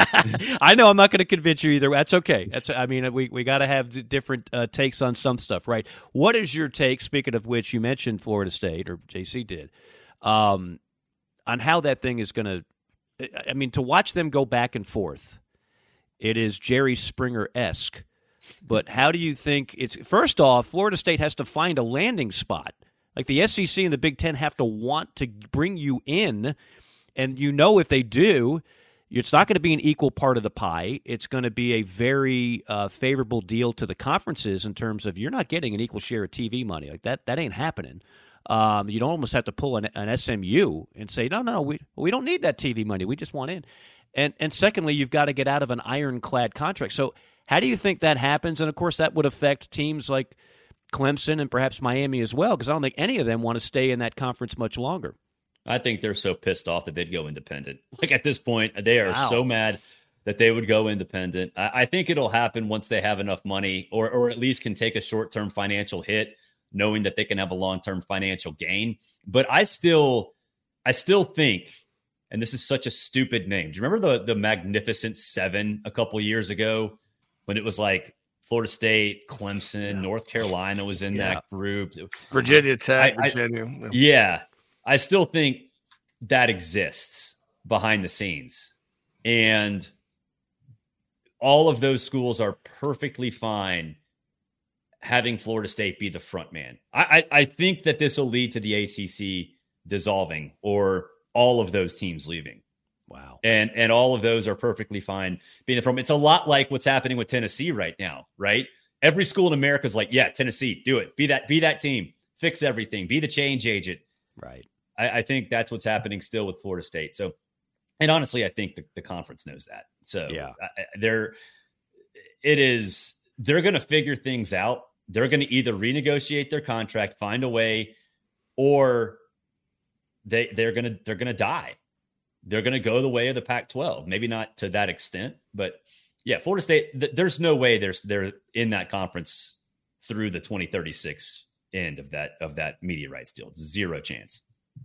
S6: I know I'm not going to convince you either. That's okay. We got to have different takes on some stuff, right? What is your take, speaking of which, you mentioned Florida State, or JC did, on how that thing is going to, to watch them go back and forth, it is Jerry Springer-esque. But how do you think first off, Florida State has to find a landing spot. Like the SEC and the Big Ten have to want to bring you in, and if they do, it's not going to be an equal part of the pie. It's going to be a very favorable deal to the conferences in terms of you're not getting an equal share of TV money. Like that ain't happening. You'd almost have to pull an SMU and say, no, we don't need that TV money. We just want in. And secondly, you've got to get out of an ironclad contract. So how do you think that happens? And, of course, that would affect teams like Clemson and perhaps Miami as well, because I don't think any of them want to stay in that conference much longer.
S14: I think they're so pissed off that they'd go independent. Like at this point, they are so mad that they would go independent. I think it'll happen once they have enough money or at least can take a short-term financial hit, knowing that they can have a long-term financial gain. But I still think, and this is such a stupid name. Do you remember the Magnificent Seven a couple years ago when it was like Florida State, Clemson, North Carolina was in that group?
S7: Virginia Tech, Virginia.
S14: Yeah. I still think that exists behind the scenes. And all of those schools are perfectly fine having Florida State be the front man. I think that this will lead to the ACC dissolving or all of those teams leaving.
S6: Wow.
S14: And all of those are perfectly fine being the front. It's a lot like what's happening with Tennessee right now, right? Every school in America is like, yeah, Tennessee, do it. Be that team. Fix everything. Be the change agent.
S6: Right.
S14: I think that's what's happening still with Florida State. So, and honestly, I think the conference knows that. So
S6: yeah,
S14: they're going to figure things out. They're going to either renegotiate their contract, find a way, or they're going to die. They're going to go the way of the Pac-12. Maybe not to that extent, but yeah, Florida State. There's no way they're in that conference through the 2036 end of that media rights deal. It's zero chance.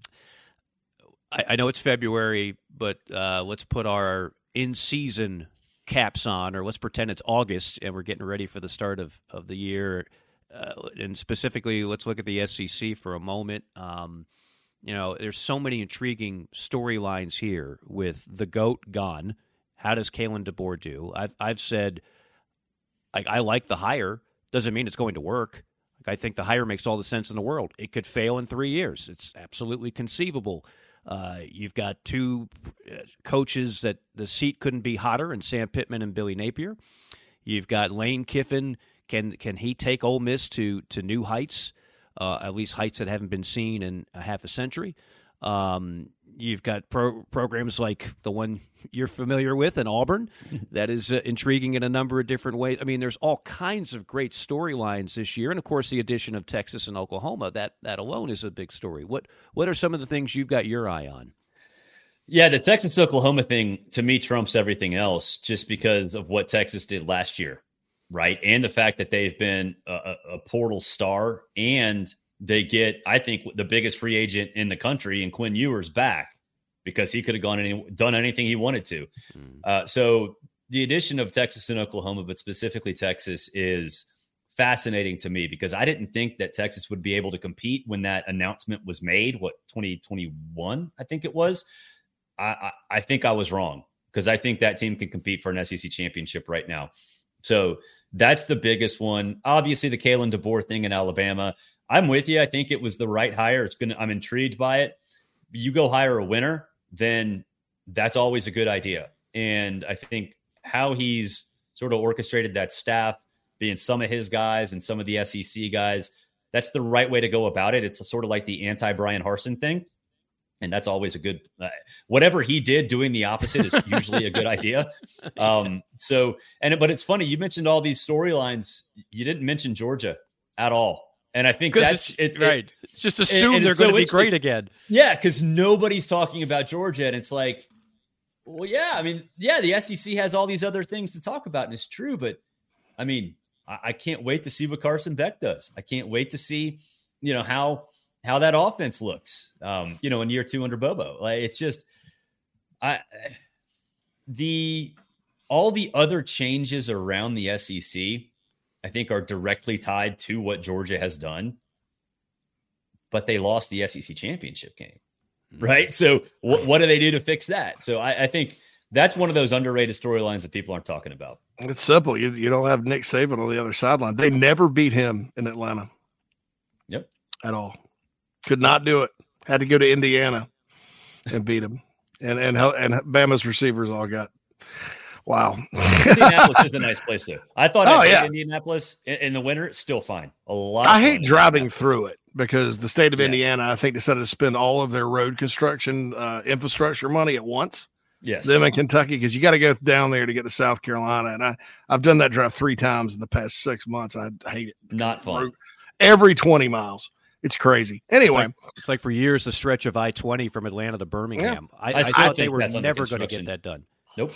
S6: I know it's February, but let's put our in-season caps on, or let's pretend it's August and we're getting ready for the start of the year. And specifically, let's look at the SEC for a moment. There's so many intriguing storylines here with the GOAT gone. How does Kalen DeBoer do? I've said I like the hire. Doesn't mean it's going to work. I think the hire makes all the sense in the world. It could fail in 3 years. It's absolutely conceivable. You've got two coaches that the seat couldn't be hotter, and Sam Pittman and Billy Napier. You've got Lane Kiffin. Can he take Ole Miss to new heights, at least heights that haven't been seen in a half a century? You've got programs like the one you're familiar with in Auburn that is intriguing in a number of different ways. I mean, there's all kinds of great storylines this year. And, of course, the addition of Texas and Oklahoma, that alone is a big story. What are some of the things you've got your eye on?
S14: Yeah, the Texas-Oklahoma thing, to me, trumps everything else just because of what Texas did last year, right? And the fact that they've been a portal star, and they get, I think, the biggest free agent in the country in Quinn Ewers back because he could have done anything he wanted to. So the addition of Texas and Oklahoma, but specifically Texas, is fascinating to me because I didn't think that Texas would be able to compete when that announcement was made, 2021, I think it was. I think I was wrong because I think that team can compete for an SEC championship right now. So that's the biggest one. Obviously, the Kalen DeBoer thing in Alabama. I'm with you. I think it was the right hire. I'm intrigued by it. You go hire a winner, then that's always a good idea. And I think how he's sort of orchestrated that staff, being some of his guys and some of the SEC guys, that's the right way to go about it. It's sort of like the anti-Brian Harsin thing. And that's always a good, whatever he did, doing the opposite is usually a good idea. But it's funny. You mentioned all these storylines. You didn't mention Georgia at all. And I think that's it. Right.
S6: Just assume they're going to be great again.
S14: Yeah. Cause nobody's talking about Georgia. And it's like, well, yeah, I mean, yeah, the SEC has all these other things to talk about and it's true, but I mean, I can't wait to see what Carson Beck does. I can't wait to see, how that offense looks, in year 2 under Bobo. Like, it's just, all the other changes around the SEC, I think, are directly tied to what Georgia has done, but they lost the SEC championship game, right? So what do they do to fix that? So I think that's one of those underrated storylines that people aren't talking about.
S7: It's simple. You don't have Nick Saban on the other sideline. They never beat him in Atlanta.
S14: Yep.
S7: At all. Could not do it. Had to go to Indiana and beat him. And Bama's receivers all got, wow.
S14: Indianapolis is a nice place too. I thought Indianapolis in the winter, it's still fine.
S7: I hate driving through it because the state of Indiana, I think, decided to spend all of their road construction infrastructure money at once.
S14: Yes.
S7: Them in Kentucky, because you got to go down there to get to South Carolina. And I've done that drive 3 times in the past 6 months. I hate it.
S14: Not fun.
S7: Every 20 miles. It's crazy. Anyway,
S6: it's like for years the stretch of I-20 from Atlanta to Birmingham. Yeah. I thought they were never going to get that done.
S14: Nope.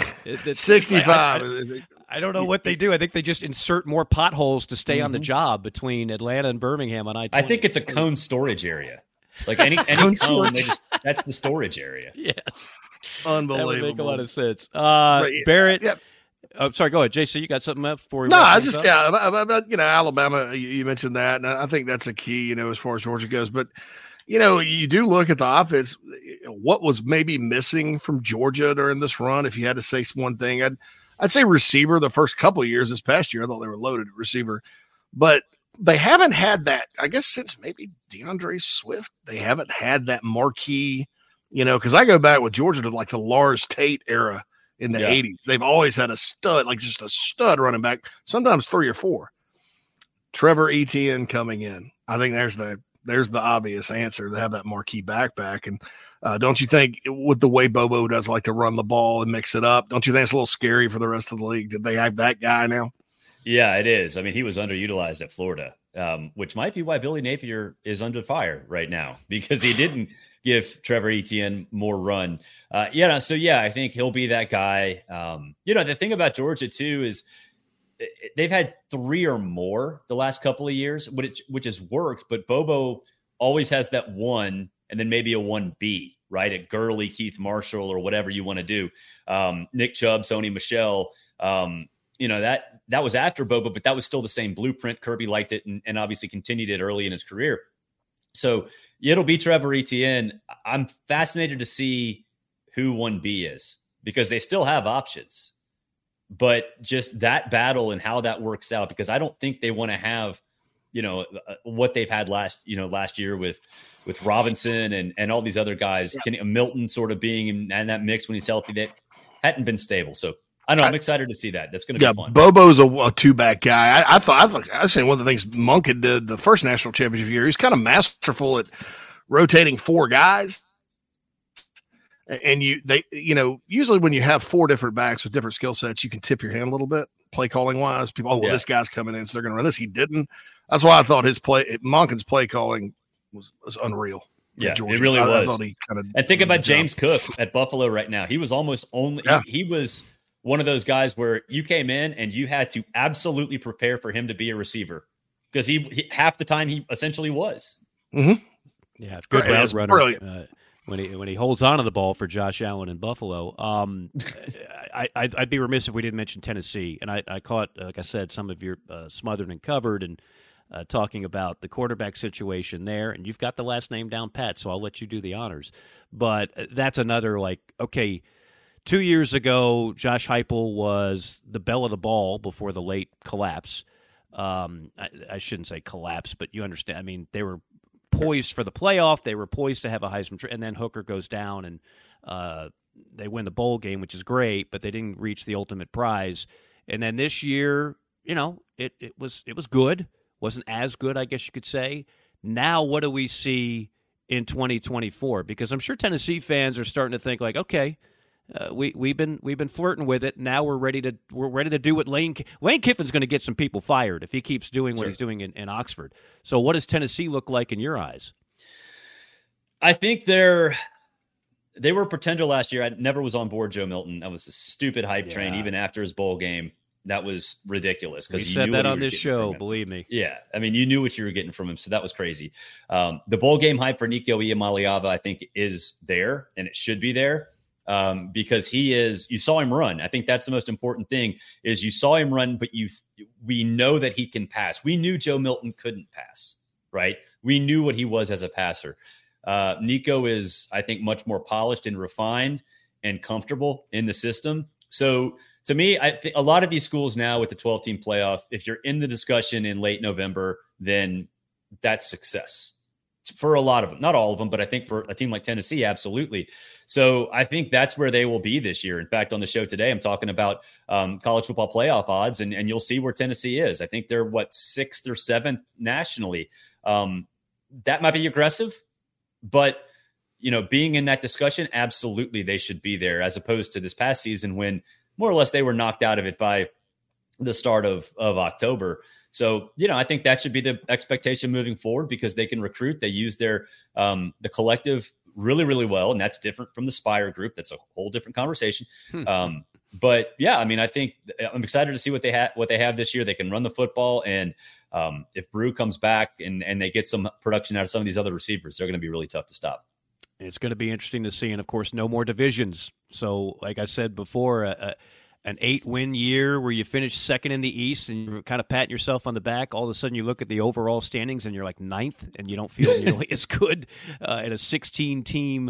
S7: 65.
S6: I don't know what they do. I think they just insert more potholes to stay on the job between Atlanta and Birmingham on I-20.
S14: I think it's a cone storage area. Like any cone, that's the storage area.
S6: Yes.
S7: Unbelievable.
S6: That would make a lot of sense. Barrett. Yep. Oh, sorry, go ahead, JC. You got something up before we?
S7: No, I just about Alabama. You mentioned that, and I think that's a key, as far as Georgia goes. But you do look at the offense. What was maybe missing from Georgia during this run? If you had to say one thing, I'd say receiver the first couple of years. This past year, I thought they were loaded at receiver, but they haven't had that, I guess, since maybe DeAndre Swift. They haven't had that marquee, because I go back with Georgia to like the Lars Tate era in the 80s. They've always had a stud, like just a stud running back, sometimes 3 or 4. Trevor Etienne coming in. I think there's the obvious answer. They have that marquee backpack. And don't you think with the way Bobo does like to run the ball and mix it up, don't you think it's a little scary for the rest of the league that they have that guy now?
S14: Yeah, it is. I mean, he was underutilized at Florida, which might be why Billy Napier is under fire right now, because he didn't give Trevor Etienne more run. So I think he'll be that guy. The thing about Georgia too is they've had 3 or more the last couple of years, which has worked, but Bobo always has that one and then maybe a 1B, right? At Gurley, Keith Marshall, or whatever you want to do. Nick Chubb, Sony Michel, that was after Bobo, but that was still the same blueprint. Kirby liked it and obviously continued it early in his career. So it'll be Trevor Etienne. I'm fascinated to see who 1B is, because they still have options, but just that battle and how that works out, because I don't think they want to have, what they've had last year with Robinson and all these other guys, Milton sort of being in that mix when he's healthy, that hadn't been stable. So I know I'm excited to see that. That's going to be fun.
S7: Bobo's a two-back guy. I was saying one of the things Monken did the first national championship year, he's kind of masterful at rotating 4 guys. And usually when you have 4 different backs with different skill sets, you can tip your hand a little bit, play calling wise. People, this guy's coming in, so they're going to run this. He didn't. That's why I thought Monken's play calling was unreal.
S14: Yeah,
S7: Georgia.
S14: It really was.
S7: I thought he
S14: and think about James Cook at Buffalo right now. He was almost only he was one of those guys where you came in and you had to absolutely prepare for him to be a receiver, because he half the time he essentially was.
S7: Mm-hmm.
S6: Yeah, good route runner. When he holds on to the ball for Josh Allen in Buffalo. I'd be remiss if we didn't mention Tennessee. And I caught, like I said, some of your smothered and covered and talking about the quarterback situation there. And you've got the last name down pat, so I'll let you do the honors. But that's another, 2 years ago, Josh Heupel was the belle of the ball before the late collapse. I shouldn't say collapse, but you understand. I mean, they were poised for the playoff. They were poised to have a Heisman, and then Hooker goes down, and they win the bowl game, which is great, but they didn't reach the ultimate prize. And then this year, it was good. Wasn't as good, I guess you could say. Now, what do we see in 2024? Because I'm sure Tennessee fans are starting to think okay, we've been flirting with it. Now we're ready to do what Lane Kiffin's going to get some people fired if he keeps doing what he's doing in Oxford. So what does Tennessee look like in your eyes?
S14: I think they were a pretender last year. I never was on board Joe Milton. That was a stupid hype train, even after his bowl game. That was ridiculous.
S6: We said that on this show, believe me.
S14: Yeah. I mean, you knew what you were getting from him, so that was crazy. The bowl game hype for Nico Iamaleava, I think, is there, and it should be there. Because you saw him run. I think that's the most important thing is you saw him run, but we know that he can pass. We knew Joe Milton couldn't pass, right? We knew what he was as a passer. Nico is, I think, much more polished and refined and comfortable in the system. So to me, I think a lot of these schools now with the 12-team playoff, if you're in the discussion in late November, then that's success. For a lot of them, not all of them, but I think for a team like Tennessee, absolutely. So I think that's where they will be this year. In fact, on the show today, I'm talking about college football playoff odds, and you'll see where Tennessee is. I think they're 6th or 7th nationally. That might be aggressive, but being in that discussion, absolutely they should be there, as opposed to this past season when more or less they were knocked out of it by the start of October. So, I think that should be the expectation moving forward, because they can recruit. They use their the collective really, really well, and that's different from the Spire group. That's a whole different conversation. But yeah, I mean, I think I'm excited to see what they have this year. They can run the football, and if Brew comes back and they get some production out of some of these other receivers, they're going to be really tough to stop.
S6: It's going to be interesting to see, and of course, no more divisions. So, like I said before, an 8-win year where you finish second in the East and you're kind of patting yourself on the back. All of a sudden you look at the overall standings and you're like 9th and you don't feel nearly as good. And a 16-team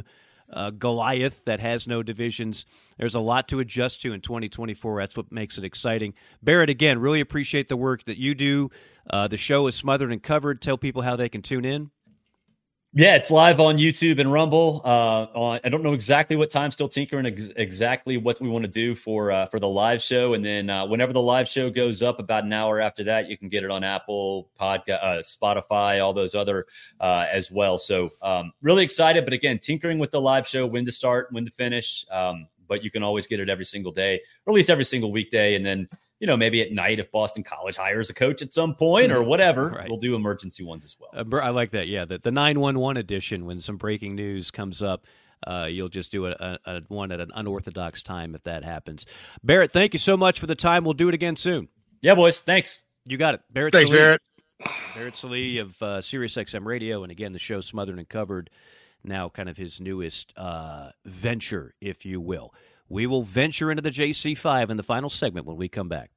S6: Goliath that has no divisions. There's a lot to adjust to in 2024. That's what makes it exciting. Barrett, again, really appreciate the work that you do. The show is Smothered and Covered. Tell people how they can tune in.
S14: Yeah, it's live on YouTube and Rumble. I don't know exactly what time. Still tinkering exactly what we want to do for the live show, and then whenever the live show goes up, about an hour after that, you can get it on Apple Podcast, Spotify, all those other as well. So really excited, but again, tinkering with the live show, when to start, when to finish. But you can always get it every single day, or at least every single weekday, and then maybe at night if Boston College hires a coach at some point or whatever, right. We'll do emergency ones as well.
S6: I like that. Yeah, the 911 edition, when some breaking news comes up, you'll just do a one at an unorthodox time if that happens. Barrett, thank you so much for the time. We'll do it again soon.
S14: Yeah, boys. Thanks.
S6: You got it. Barrett
S7: Thanks,
S6: Sallee,
S7: Barrett.
S6: Barrett Sallee of SiriusXM Radio, and again, the show Smothered and Covered, now kind of his newest venture, if you will. We will venture into the JC5 in the final segment when we come back.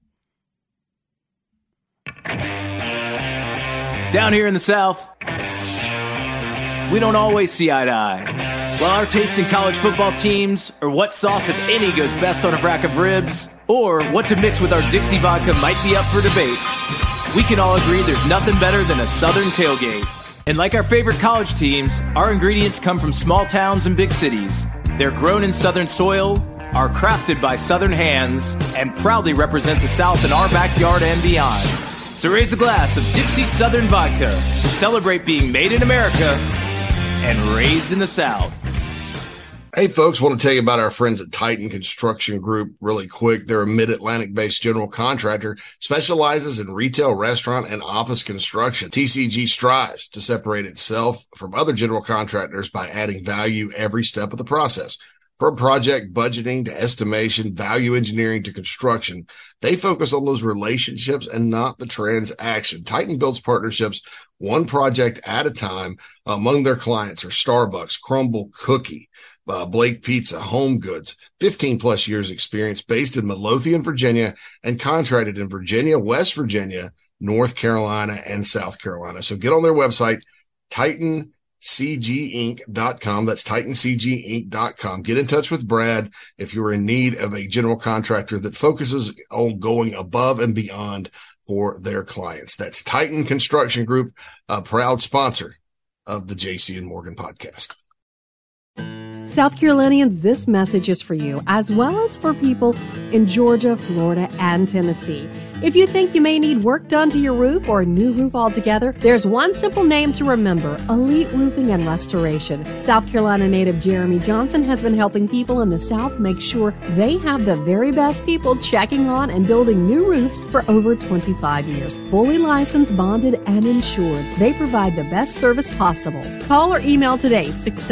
S15: Down here in the South, we don't always see eye to eye. While our taste in college football teams, or what sauce, if any, goes best on a rack of ribs, or what to mix with our Dixie vodka might be up for debate, we can all agree there's nothing better than a Southern tailgate. And like our favorite college teams, our ingredients come from small towns and big cities. They're grown in Southern soil, are crafted by Southern hands, and proudly represent the South in our backyard and beyond. So raise a glass of Dixie Southern Vodka to celebrate being made in America and raised in the South.
S7: Hey, folks, want to tell you about our friends at Titan Construction Group really quick. They're a Mid-Atlantic-based general contractor, specializes in retail, restaurant, and office construction. TCG strives to separate itself from other general contractors by adding value every step of the process. From project budgeting to estimation, value engineering to construction, they focus on those relationships and not the transaction. Titan builds partnerships one project at a time. Among their clients are Starbucks, Crumble Cookie, Blake Pizza, Home Goods, 15 plus years experience, based in Midlothian, Virginia, and contracted in Virginia, West Virginia, North Carolina, and South Carolina. So get on their website, TitanCGinc.com. That's TitanCGinc.com. Get in touch with Brad if you're in need of a general contractor that focuses on going above and beyond for their clients. That's Titan Construction Group, a proud sponsor of the JC and Morgan podcast.
S12: South Carolinians, this message is for you, as well as for people in Georgia, Florida, and Tennessee. If you think you may need work done to your roof or a new roof altogether, there's one simple name to remember: Elite Roofing and Restoration. South Carolina native Jeremy Johnson has been helping people in the South make sure they have the very best people checking on and building new roofs for over 25 years. Fully licensed, bonded, and insured, they provide the best service possible. Call or email today,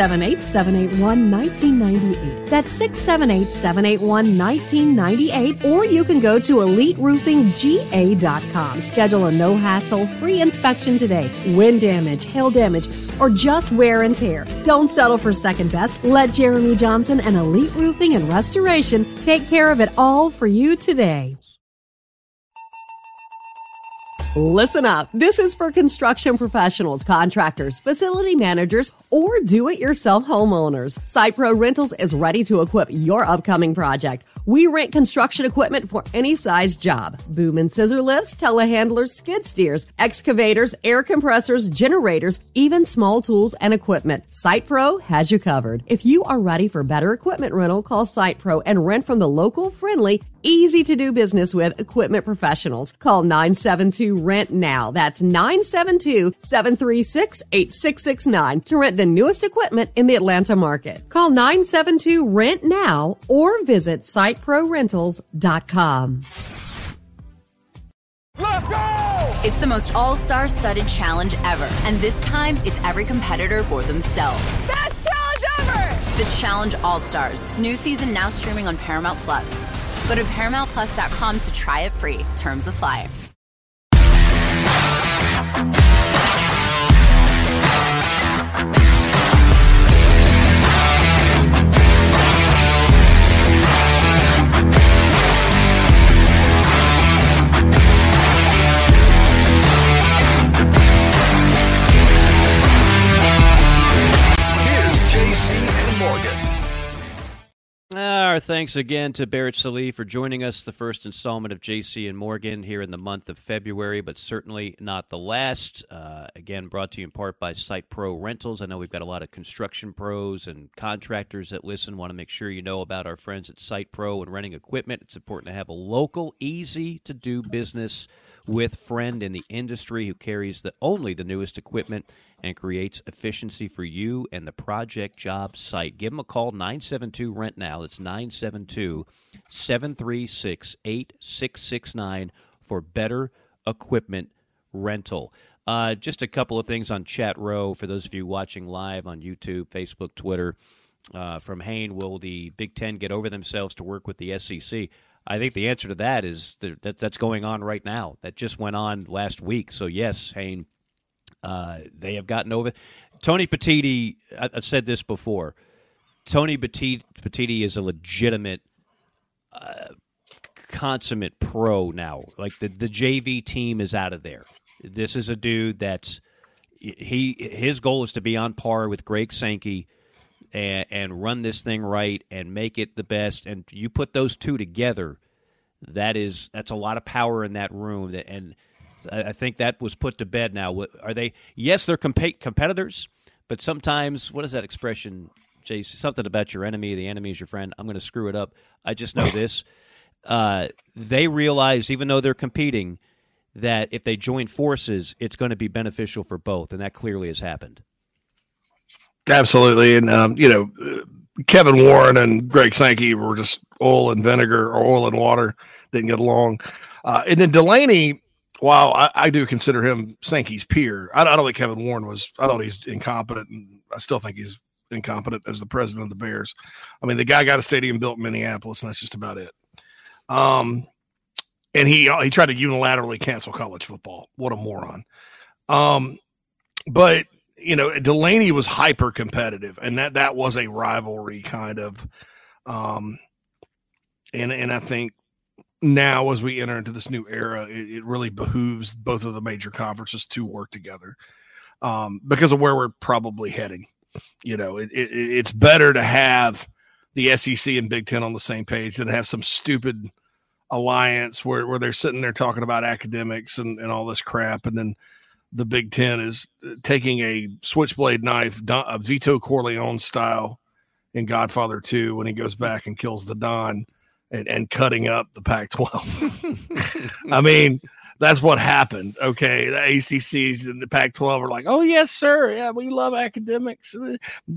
S12: 678-781-1998. That's 678-781-1998, or you can go to EliteRoofingGA.com. Schedule a no-hassle, free inspection today. Wind damage, hail damage, or just wear and tear. Don't settle for second best. Let Jeremy Johnson and Elite Roofing and Restoration take care of it all for you today. Listen up. This is for construction professionals, contractors, facility managers, or do-it-yourself homeowners. SitePro Rentals is ready to equip your upcoming project. We rent construction equipment for any size job. Boom and scissor lifts, telehandlers, skid steers, excavators, air compressors, generators, even small tools and equipment. SitePro has you covered. If you are ready for better equipment rental, call SitePro and rent from the local, friendly, easy to do business with equipment professionals. Call 972-RENT-NOW. That's 972-736-8669 to rent the newest equipment in the Atlanta market. Call 972-RENT-NOW or visit SiteProRentals.com.
S16: Let's go! It's the most all-star studded challenge ever. And this time, it's every competitor for themselves.
S17: Best challenge ever!
S16: The Challenge All-Stars. New season now streaming on Paramount+. Go to ParamountPlus.com to try it free. Terms apply.
S5: Here's JC and Morgan.
S6: our thanks again to Barrett Sallee for joining us, the first installment of JC and Morgan here in the month of February, but certainly not the last. Again, brought to you in part by Site Pro Rentals. I know we've got a lot of construction pros and contractors that listen. Want to make sure you know about our friends at Site Pro and renting equipment. It's important to have a local, easy-to-do business with friend in the industry who carries only the newest equipment and creates efficiency for you and the project job site. Give them a call, 972-RENT-NOW. It's 972-736-8669 for better equipment rental. Just a couple of things on Chat Row for those of you watching live on YouTube, Facebook, Twitter. From Hain, will the Big Ten get over themselves to work with the SEC? I think the answer to that is that's going on right now. That just went on last week. So, yes, Hain, they have gotten over. Tony Petitti, I've said this before, Tony Petitti is a legitimate, consummate pro now. Like the JV team is out of there. This is a dude that's his goal is to be on par with Greg Sankey and run this thing right and make it the best. And you put those two together, that's a lot of power in that room. And I think that was put to bed now. Are they? Yes, they're competitors, but sometimes, what is that expression, Jason? Something about your enemy, the enemy is your friend. I'm going to screw it up. I just know this. They realize, even though they're competing, that if they join forces, it's going to be beneficial for both, and that clearly has happened.
S7: Absolutely. And, Kevin Warren and Greg Sankey were just oil and vinegar or oil and water, didn't get along. And then Delaney, while I do consider him Sankey's peer, I don't think Kevin Warren was. I thought he's incompetent, and I still think he's incompetent as the president of the Bears. I mean, the guy got a stadium built in Minneapolis, and that's just about it. And he tried to unilaterally cancel college football. What a moron. But Delaney was hyper competitive, and that was a rivalry kind of. And I think now as we enter into this new era, it really behooves both of the major conferences to work together because of where we're probably heading. It's better to have the SEC and Big Ten on the same page than have some stupid alliance where they're sitting there talking about academics and all this crap, and then the Big Ten is taking a switchblade knife, a Vito Corleone style in Godfather 2 when he goes back and kills the Don and cutting up the Pac-12. I mean, that's what happened. Okay. The ACCs and the Pac-12 are like, oh, yes, sir. Yeah, we love academics. And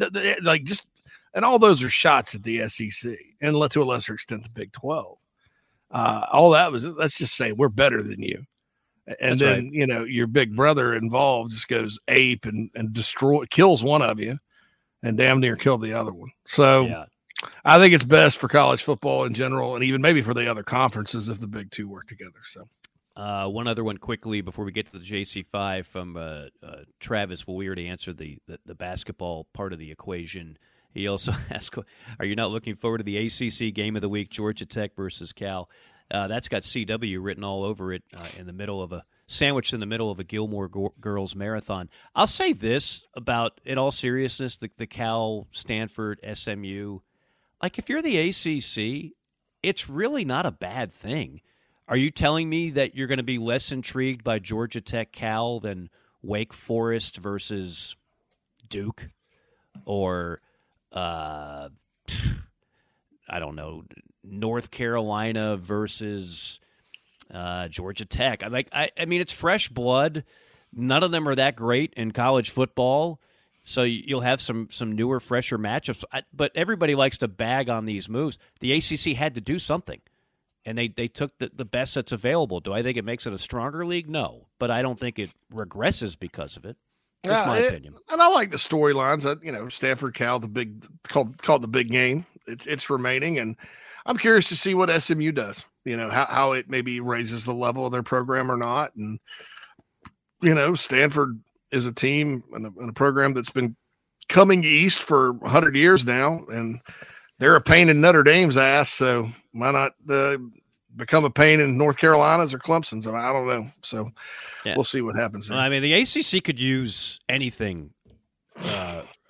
S7: all those are shots at the SEC and to a lesser extent the Big 12. All that was, let's just say we're better than you. And
S6: That's
S7: then,
S6: right.
S7: Your big brother involved just goes ape and kills one of you and damn near killed the other one. So
S6: Yeah.
S7: I think it's best for college football in general and even maybe for the other conferences if the big two work together. So
S6: one other one quickly before we get to the JC5 from Travis. Well, we already answered the basketball part of the equation. He also asked, are you not looking forward to the ACC game of the week, Georgia Tech versus Cal? That's got CW written all over it sandwiched in the middle of a Gilmore Girls marathon. I'll say this about, in all seriousness, the Cal, Stanford, SMU. Like, if you're the ACC, it's really not a bad thing. Are you telling me that you're going to be less intrigued by Georgia Tech, Cal than Wake Forest versus Duke? Or, I don't know, North Carolina versus Georgia Tech. I mean, it's fresh blood. None of them are that great in college football, so you'll have some newer, fresher matchups. But everybody likes to bag on these moves. The ACC had to do something, and they took the best that's available. Do I think it makes it a stronger league? No, but I don't think it regresses because of it. That's my opinion.
S7: And I like the storylines. Stanford, Cal, called the big game. It's remaining, and I'm curious to see what SMU does. How it maybe raises the level of their program or not. And Stanford is a team and a program that's been coming east for 100 years now, and they're a pain in Notre Dame's ass. So why not become a pain in North Carolina's or Clemson's? I don't know. So We'll see what happens there.
S6: I mean, the ACC could use anything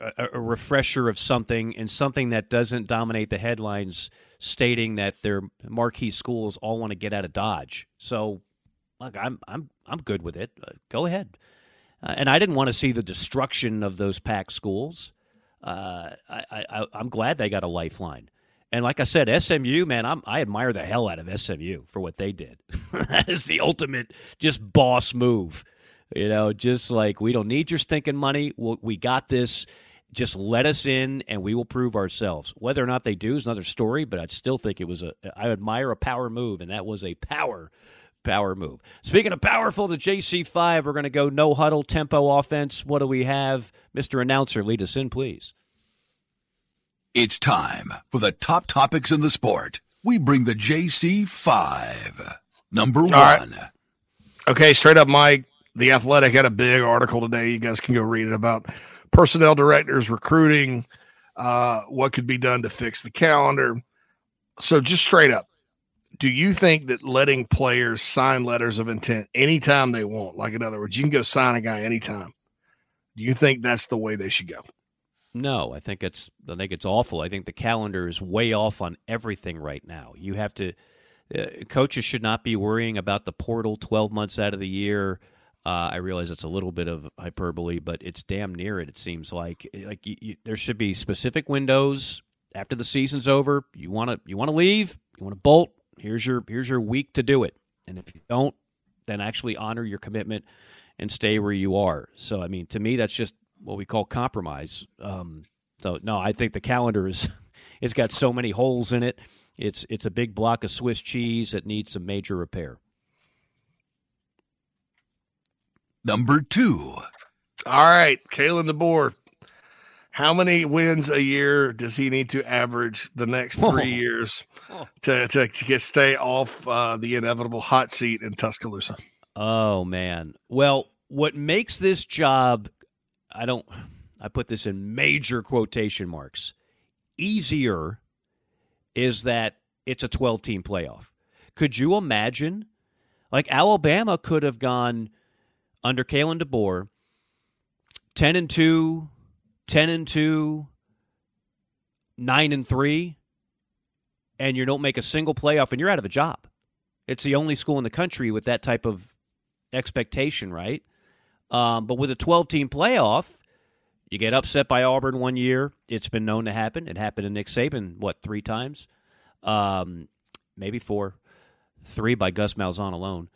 S6: a refresher of something, and something that doesn't dominate the headlines, stating that their marquee schools all want to get out of Dodge. So, look, I'm good with it. Go ahead. And I didn't want to see the destruction of those Pac schools. I'm glad they got a lifeline. And like I said, SMU, man, I admire the hell out of SMU for what they did. That is the ultimate just boss move. Just like, we don't need your stinking money. We got this. Just let us in, and we will prove ourselves. Whether or not they do is another story, but I still think I admire a power move, and that was a power move. Speaking of powerful, the JC5, we're going to go no huddle, tempo offense. What do we have? Mr. Announcer, lead us in, please.
S5: It's time for the top topics in the sport. We bring the JC5. Number one.
S7: Right. Okay, straight up, Mike. The Athletic had a big article today. You guys can go read it about personnel directors recruiting, what could be done to fix the calendar. So just straight up, do you think that letting players sign letters of intent anytime they want, like in other words, you can go sign a guy anytime, do you think that's the way they should go?
S6: No, I think it's awful. I think the calendar is way off on everything right now. You have to coaches should not be worrying about the portal 12 months out of the year. I realize it's a little bit of hyperbole, but it's damn near it. It seems like there should be specific windows after the season's over. You want to leave, you want to bolt. Here's your week to do it. And if you don't, then actually honor your commitment and stay where you are. So, I mean, to me, that's just what we call compromise. So, no, I think the calendar it's got so many holes in it. It's a big block of Swiss cheese that needs some major repair.
S5: Number two.
S7: All right, Kalen DeBoer. How many wins a year does he need to average the next 3 years to stay off the inevitable hot seat in Tuscaloosa?
S6: Oh, man. Well, what makes this job, I put this in major quotation marks, easier is that it's a 12-team playoff. Could you imagine? Like, Alabama could have gone under Kalen DeBoer 10-2, 10-2, 9-3, and you don't make a single playoff, and you're out of a job. It's the only school in the country with that type of expectation, right? But with a 12-team playoff, you get upset by Auburn one year. It's been known to happen. It happened to Nick Saban, 3 times? Maybe 4. 3 by Gus Malzahn alone.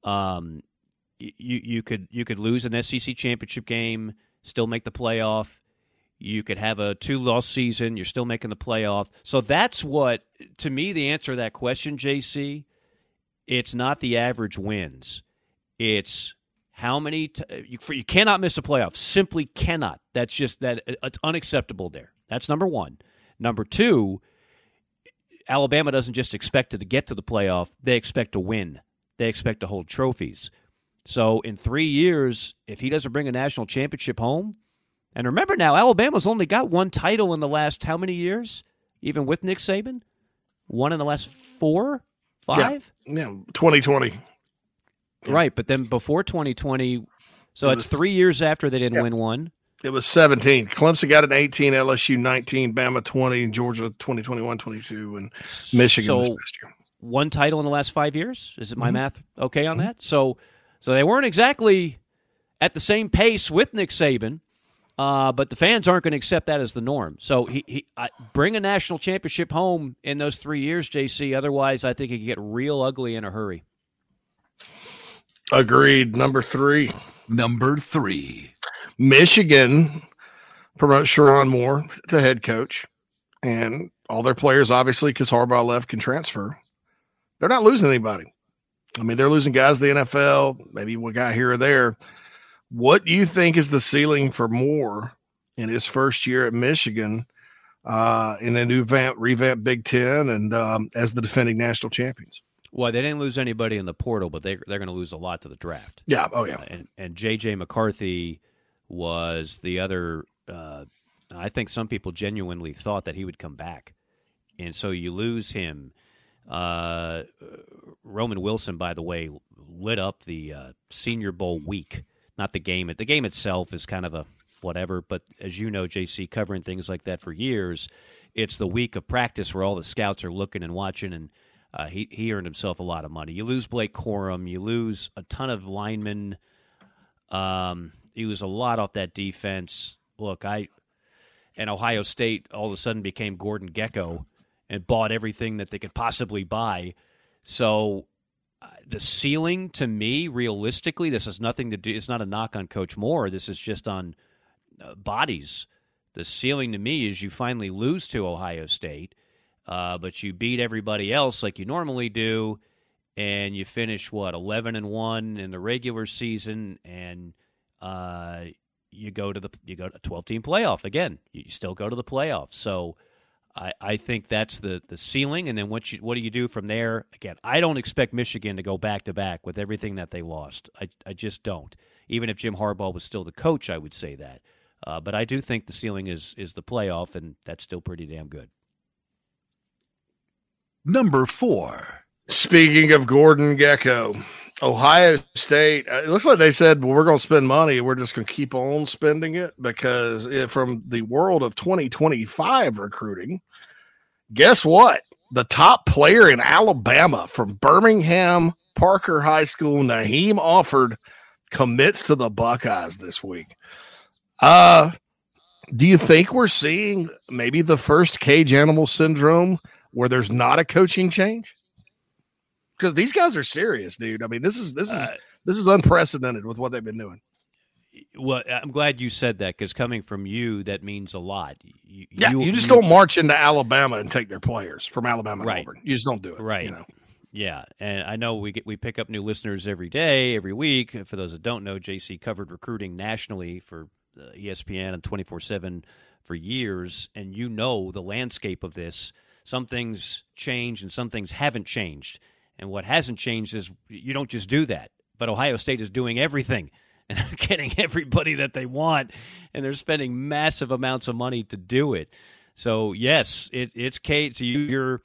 S6: You could lose an SEC championship game, still make the playoff. You could have a 2-loss season. You're still making the playoff. So that's what, to me, the answer to that question, JC, it's not the average wins. It's how many you cannot miss a playoff. Simply cannot. That's just that it's unacceptable there. That's number one. Number two, Alabama doesn't just expect to get to the playoff. They expect to win. They expect to hold trophies. So in 3 years, if he doesn't bring a national championship home, and remember now, Alabama's only got 1 title in the last how many years? Even with Nick Saban? 1 in the last 4? 5?
S7: Yeah, 2020.
S6: Right, but then before 2020, so it's 3 years after they didn't win one.
S7: It was 17. Clemson got an 18, LSU 19, Bama 20, and Georgia 2021, 22, and Michigan was last year.
S6: 1 title in the last 5 years? Is it my math okay on that? So they weren't exactly at the same pace with Nick Saban, but the fans aren't going to accept that as the norm. So he bring a national championship home in those 3 years, JC. Otherwise, I think it could get real ugly in a hurry.
S7: Agreed. Number three. Michigan promotes Sherrone Moore to head coach, and all their players, obviously, because Harbaugh left, can transfer. They're not losing anybody. I mean, they're losing guys to the NFL, maybe one guy here or there. What do you think is the ceiling for Moore in his first year at Michigan in a new revamped Big Ten and as the defending national champions?
S6: Well, they didn't lose anybody in the portal, but they're going to lose a lot to the draft.
S7: Yeah. Oh, yeah.
S6: And J.J. McCarthy was the other. I think some people genuinely thought that he would come back, and so you lose him. Roman Wilson, by the way, lit up the Senior Bowl week. Not the game. The game itself is kind of whatever. But as you know, JC, covering things like that for years, it's the week of practice where all the scouts are looking and watching, and he earned himself a lot of money. You lose Blake Corum, you lose a ton of linemen, you lose a lot off that defense. Look, and Ohio State all of a sudden became Gordon Gekko and bought everything that they could possibly buy. So the ceiling, to me, realistically, this has nothing to do. It's not a knock on Coach Moore. This is just on bodies. The ceiling to me is you finally lose to Ohio State, but you beat everybody else like you normally do, and you finish 11-1 in the regular season, and you go to a 12-team playoff again. You still go to the playoffs. So I think that's the ceiling, and then what do you do from there? Again, I don't expect Michigan to go back-to-back with everything that they lost. I just don't. Even if Jim Harbaugh was still the coach, I would say that. But I do think the ceiling is the playoff, and that's still pretty damn good.
S9: Number 4.
S7: Speaking of Gordon Gekko, Ohio State, it looks like they said, well, we're going to spend money. We're just going to keep on spending it because from the world of 2025 recruiting, guess what? The top player in Alabama from Birmingham Parker High School, Naheem Offord, commits to the Buckeyes this week. Do you think we're seeing maybe the first cage animal syndrome where there's not a coaching change? Because these guys are serious, dude. I mean, this is unprecedented with what they've been doing.
S6: Well, I'm glad you said that because coming from you, that means a lot. You
S7: just don't march into Alabama and take their players from Alabama and Auburn. You just don't do it,
S6: right?
S7: You know?
S6: Yeah, and I know we pick up new listeners every day, every week. For those that don't know, JC covered recruiting nationally for ESPN and 24/7 for years, and you know the landscape of this. Some things change and some things haven't changed. And what hasn't changed is you don't just do that. But Ohio State is doing everything, and they're getting everybody that they want, and they're spending massive amounts of money to do it. So, yes, it's caged. To your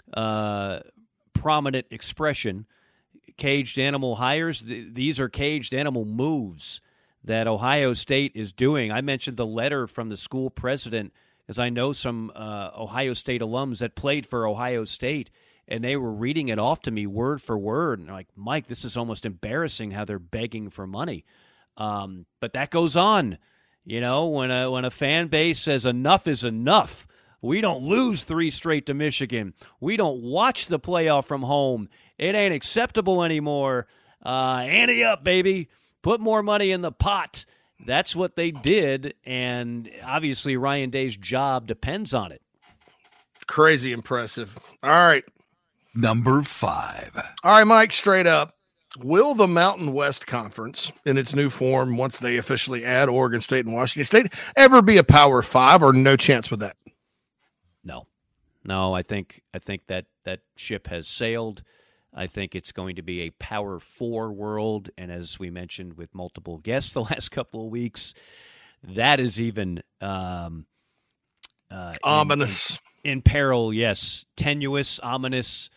S6: prominent expression, caged animal hires. These are caged animal moves that Ohio State is doing. I mentioned the letter from the school president because I know some Ohio State alums that played for Ohio State, and they were reading it off to me word for word. And like, Mike, this is almost embarrassing how they're begging for money. But that goes on. You know, when a fan base says enough is enough, we don't lose 3 straight to Michigan. We don't watch the playoff from home. It ain't acceptable anymore. Ante up, baby. Put more money in the pot. That's what they did, and obviously Ryan Day's job depends on it.
S7: Crazy impressive. All right.
S9: Number 5.
S7: All right, Mike, straight up. Will the Mountain West Conference, in its new form, once they officially add Oregon State and Washington State, ever be a Power 5 or no chance with that?
S6: No, I think that ship has sailed. I think it's going to be a Power 4 world, and as we mentioned with multiple guests the last couple of weeks, that is even
S7: ominous.
S6: In peril, yes. Tenuous, ominous.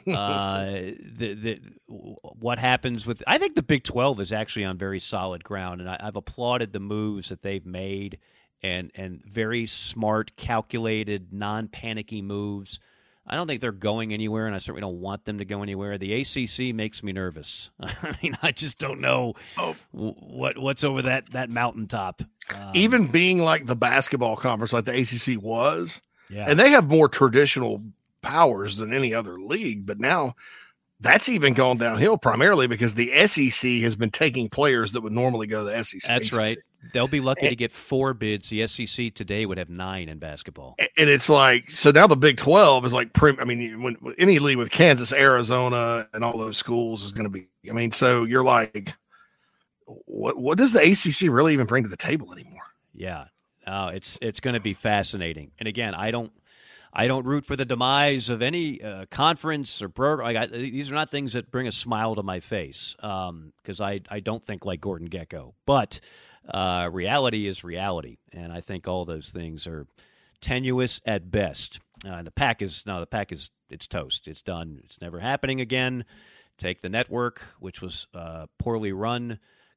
S6: What happens with... I think the Big 12 is actually on very solid ground, and I've applauded the moves that they've made, and very smart, calculated, non-panicky moves. I don't think they're going anywhere, and I certainly don't want them to go anywhere. The ACC makes me nervous. I mean, I just don't know what's over that mountaintop.
S7: Even being like the basketball conference like the ACC was,
S6: yeah.
S7: And they have more traditional powers than any other league, but now that's even gone downhill primarily because the SEC has been taking players that would normally go to the SEC.
S6: That's right. They'll be lucky to get 4 bids. The SEC today would have 9 in basketball.
S7: And it's like, so now the Big 12 is like, when any league with Kansas, Arizona, and all those schools is going to be, I mean, so you're like, what does the ACC really even bring to the table anymore?
S6: Yeah. It's going to be fascinating. And again, I don't root for the demise of any conference or program. These are not things that bring a smile to my face because I don't think like Gordon Gekko. But reality is reality, and I think all those things are tenuous at best. The pack is it's toast. It's done. It's never happening again. Take the network, which was poorly run,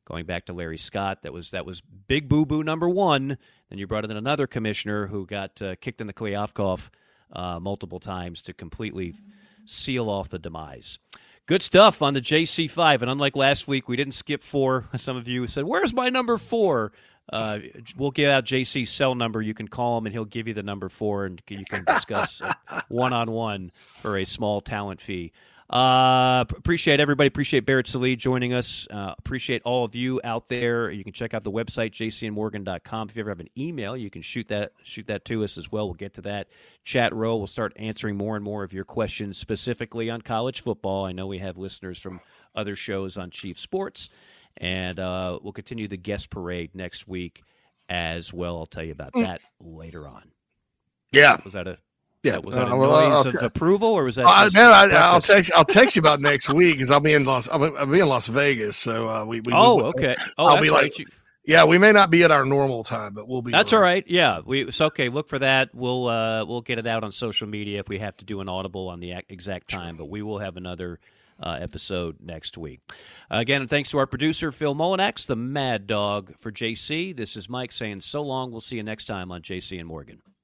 S6: going back to Larry Scott. That was big boo-boo number one. Then you brought in another commissioner who got kicked in the Kliavkoff multiple times to completely seal off the demise. Good stuff on the JC5. And unlike last week, we didn't skip 4. Some of you said, where's my number 4? We'll give out JC's cell number. You can call him, and he'll give you the number 4, and you can discuss one-on-one for a small talent fee. Appreciate everybody. Appreciate Barrett Sallee joining us. Appreciate all of you out there. You can check out the website, jcandmorgan.com. If you ever have an email, you can shoot that to us as well. We'll get to that. Chat row. We'll start answering more and more of your questions specifically on college football. I know we have listeners from other shows on Chief Sports, and we'll continue the guest parade next week as well. I'll tell you about that later on.
S7: Yeah.
S6: Was that a...
S7: Yeah,
S6: was that a noise of approval, or was that?
S7: I'll text you about next week because I'll be in Las Vegas. So
S6: okay.
S7: I'll be like, we may not be at our normal time, but we'll be.
S6: That's all right. Yeah, it's okay. Look for that. We'll get it out on social media if we have to do an audible on the exact time, but we will have another episode next week. Again, thanks to our producer Phil Molinax, the Mad Dog for JC. This is Mike saying so long. We'll see you next time on JC and Morgan.